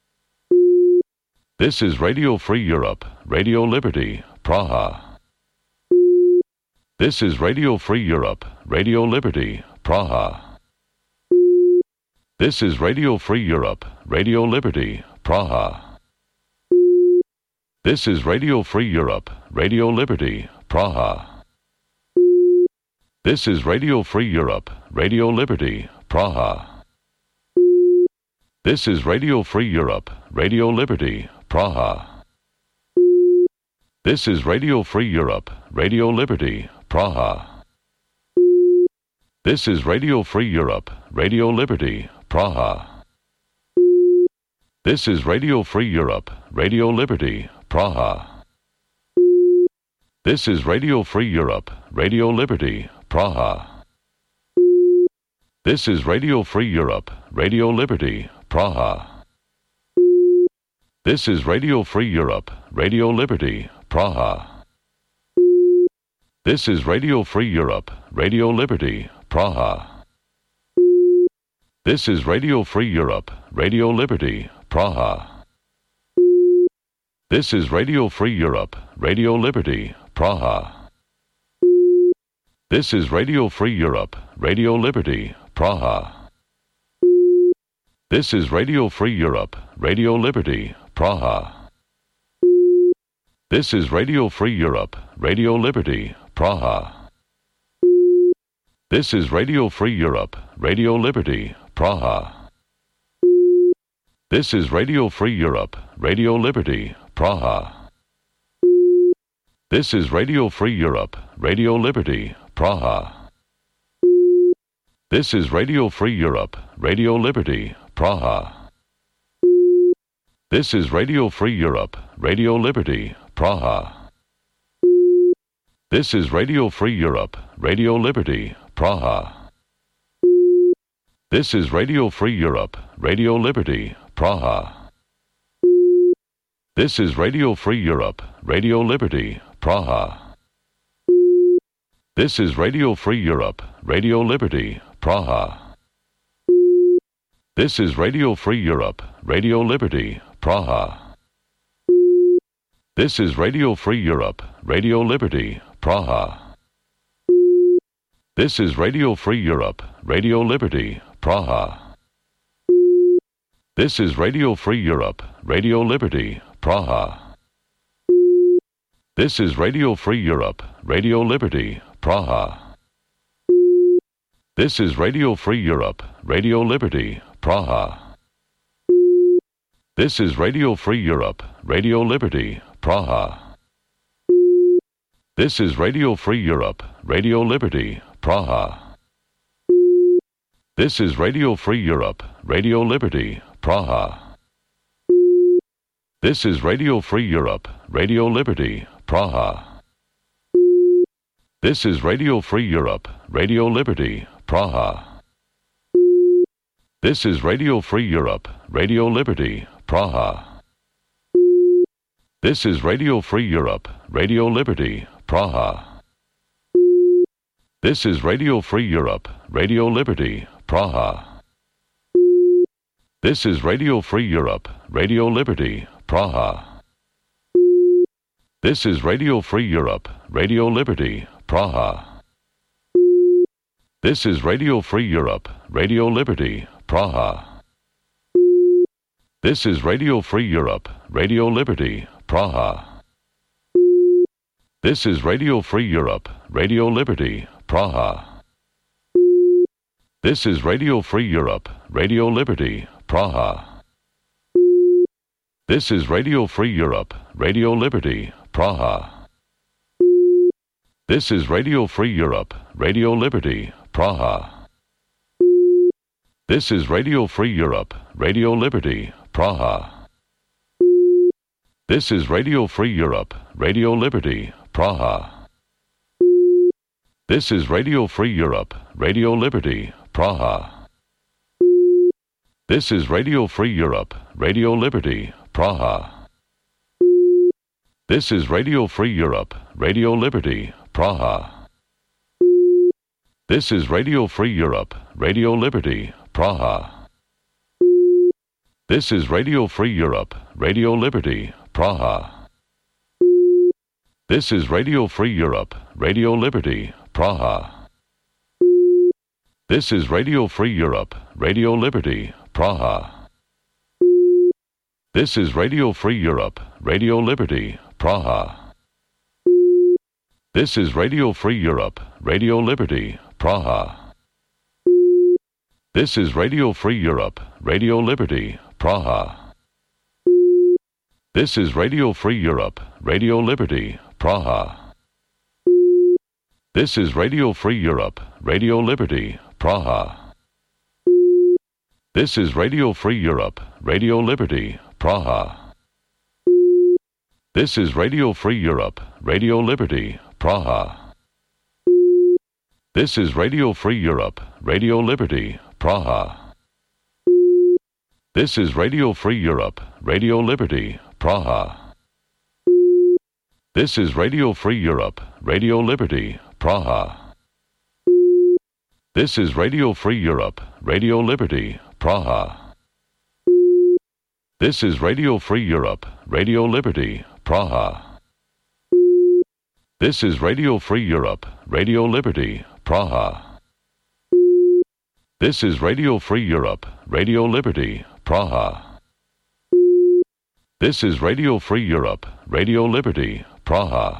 This is Radio Free Europe, Radio Liberty, Praha. This is Radio Free Europe, Radio Liberty, Praha. This is Radio Free Europe, Radio Liberty, Praha. This is Radio Free Europe, Radio Liberty, Praha. This is Radio Free Europe, Radio Liberty, Praha. This is Radio Free Europe, Radio Liberty, Praha. This is Radio Free Europe, Radio Liberty, Praha. This is Radio Free Europe, Radio Liberty, Praha. This is Radio Free Europe, Radio Liberty, Praha. This is Radio Free Europe, Radio Liberty, Praha. This is Radio Free Europe, Radio Liberty, Praha. This is Radio Free Europe, Radio Liberty, Praha. This is Radio Free Europe, Radio Liberty, Praha. This is Radio Free Europe, Radio Liberty, Praha. This is Radio Free Europe, Radio Liberty, Praha. This is Radio Free Europe, Radio Liberty, Praha. This is Radio Free Europe, Radio Liberty, Praha. This is Radio Free Europe, Radio Liberty, Praha. This is Radio Free Europe, Radio Liberty, Praha. This is Radio Free Europe, Radio Liberty, Praha. This is Radio Free Europe, Radio Liberty, Praha. This is Radio Free Europe, Radio Liberty, Praha. This is Radio Free Europe, Radio Liberty, Praha. This is Radio Free Europe, Radio Liberty, Praha. This is Radio Free Europe, Radio Liberty, Praha. This is Radio Free Europe, Radio Liberty, Praha. This is Radio Free Europe, Radio Liberty, Praha. This is Radio Free Europe, Radio Liberty, Praha. This is Radio Free Europe, Radio Liberty, Praha. This is Radio Free Europe, Radio Liberty, Praha. This is Radio Free Europe, Radio Liberty, Praha. This is Radio Free Europe, Radio Liberty, Praha. This is Radio Free Europe, Radio Liberty, Praha. This is Radio Free Europe, Radio Liberty, Praha. This is Radio Free Europe, Radio Liberty, Praha. This is Radio Free Europe, Radio Liberty, Praha. This is Radio Free Europe, Radio Liberty, Praha. This is Radio Free Europe, Radio Liberty, Praha. This is Radio Free Europe, Radio Liberty, Praha. This is Radio Free Europe, Radio Liberty, Praha. This is Radio Free Europe, Radio Liberty, Praha. This is Radio Free Europe, Radio Liberty, Praha. This is Radio Free Europe, Radio Liberty, Praha. This is Radio Free Europe, Radio Liberty, Praha. This is Radio Free Europe, Radio Liberty, Praha. This is Radio Free Europe, Radio Liberty, Praha. This is Radio Free Europe, Radio Liberty, Praha. This is Radio Free Europe, Radio Liberty, Praha. This is Radio Free Europe, Radio Liberty, Praha. This is Radio Free Europe, Radio Liberty, Praha. This is Radio Free Europe, Radio Liberty, Praha. This is Radio Free Europe, Radio Liberty, Praha. This is Radio Free Europe, Radio Liberty, Praha. This is Radio Free Europe, Radio Liberty, Praha. This is Radio Free Europe, Radio Liberty, Praha. This is Radio Free Europe, Radio Liberty, Praha. This is Radio Free Europe, Radio Liberty, Praha. This is Radio Free Europe, Radio Liberty, Praha. This is Radio Free Europe, Radio Liberty, Praha. This is Radio Free Europe, Radio Liberty, Praha. This is Radio Free Europe, Radio Liberty, Praha. This is Radio Free Europe, Radio Liberty, Praha. This is Radio Free Europe, Radio Liberty, Praha. This is Radio Free Europe, Radio Liberty, Praha. This is Radio Free Europe, Radio Liberty, Praha. This is Radio Free Europe, Radio Liberty, Praha. This is Radio Free Europe, Radio Liberty, Praha. This is Radio Free Europe, Radio Liberty, Praha. This is Radio Free Europe, Radio Liberty, Praha. This is Radio Free Europe, Radio Liberty, Praha. This is Radio Free Europe, Radio Liberty, Praha. This is Radio Free Europe, Radio Liberty, Praha. This is Radio Free Europe, Radio Liberty, Praha.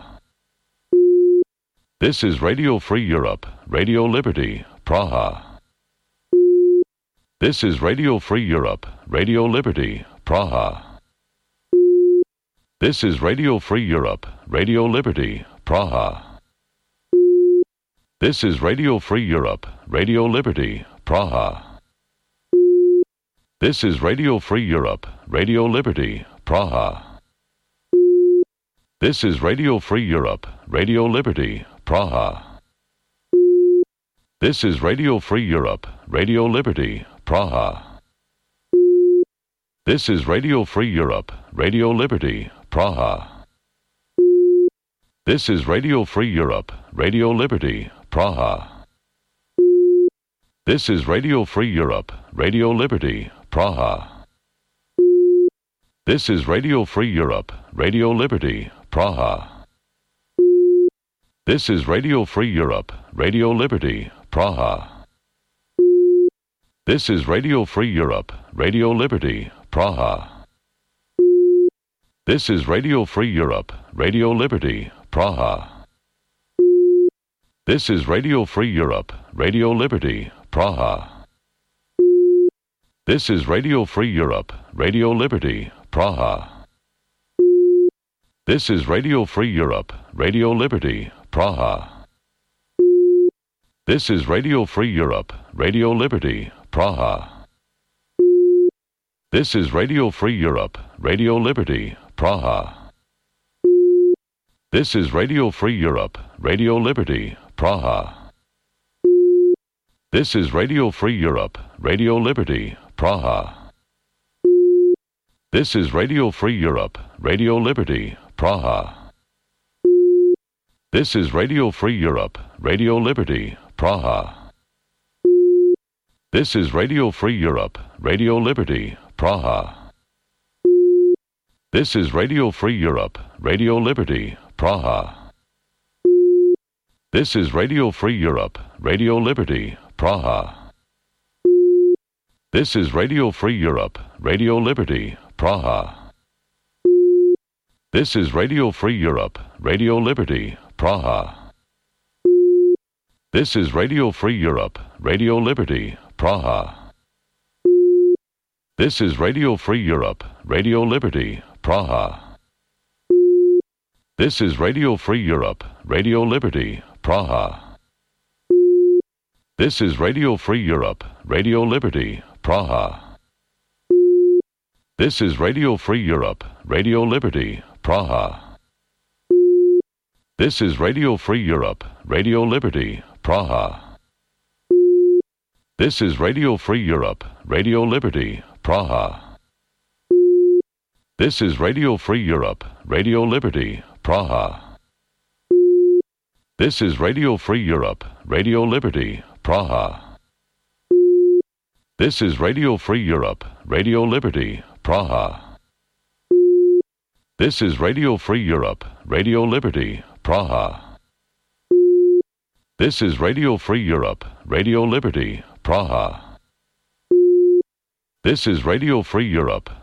This is Radio Free Europe, Radio Liberty, Praha. This is Radio Free Europe, Radio Liberty, Praha. This is Radio Free Europe, Radio Liberty, Praha. This is Radio Free Europe, Radio Liberty, Praha. This is Radio Free Europe, Radio Liberty, Praha. This is Radio Free Europe, Radio Liberty, Praha. This is Radio Free Europe, Radio Liberty, Praha. This is Radio Free Europe, Radio Liberty, Praha. This is Radio Free Europe, Radio Liberty, Praha. This is Radio Free Europe, Radio Liberty, Praha. This is Radio Free Europe, Radio Liberty, Praha. This is Radio Free Europe, Radio Liberty, Praha. This is Radio Free Europe, Radio Liberty, Praha. This is Radio Free Europe, Radio Liberty, Praha. This is Radio Free Europe, Radio Liberty, Praha. This is Radio Free Europe, Radio Liberty, Praha. This is Radio Free Europe, Radio Liberty, Praha. This is Radio Free Europe, Radio Liberty, Praha. This is Radio Free Europe, Radio Liberty, Praha. This is Radio Free Europe, Radio Liberty, Praha. This is Radio Free Europe, Radio Liberty, Praha. This is Radio Free Europe, Radio Liberty, Praha. This is Radio Free Europe, Radio Liberty, Praha. This is Radio Free Europe, Radio Liberty, Praha. This is Radio Free Europe, Radio Liberty, Praha. This is Radio Free Europe, Radio Liberty, Praha. This is Radio Free Europe, Radio Liberty, Praha. This is Radio Free Europe, Radio Liberty, Praha. This is Radio Free Europe, Radio Liberty, Praha. This is Radio Free Europe, Radio Liberty, Praha. This is Radio Free Europe, Radio Liberty, Praha. This is Radio Free Europe, Radio Liberty, Praha. This is Radio Free Europe, Radio Liberty, Praha. This is Radio Free Europe, Radio Liberty, Praha. This is Radio Free Europe, Radio Liberty, Praha. This is Radio Free Europe, Radio Liberty, Praha. This is Radio Free Europe, Radio Liberty, Praha. This is Radio Free Europe, Radio Liberty, Praha. This is Radio Free Europe, Radio Liberty, Praha. This is Radio Free Europe, Radio Liberty, Praha. This is Radio Free Europe,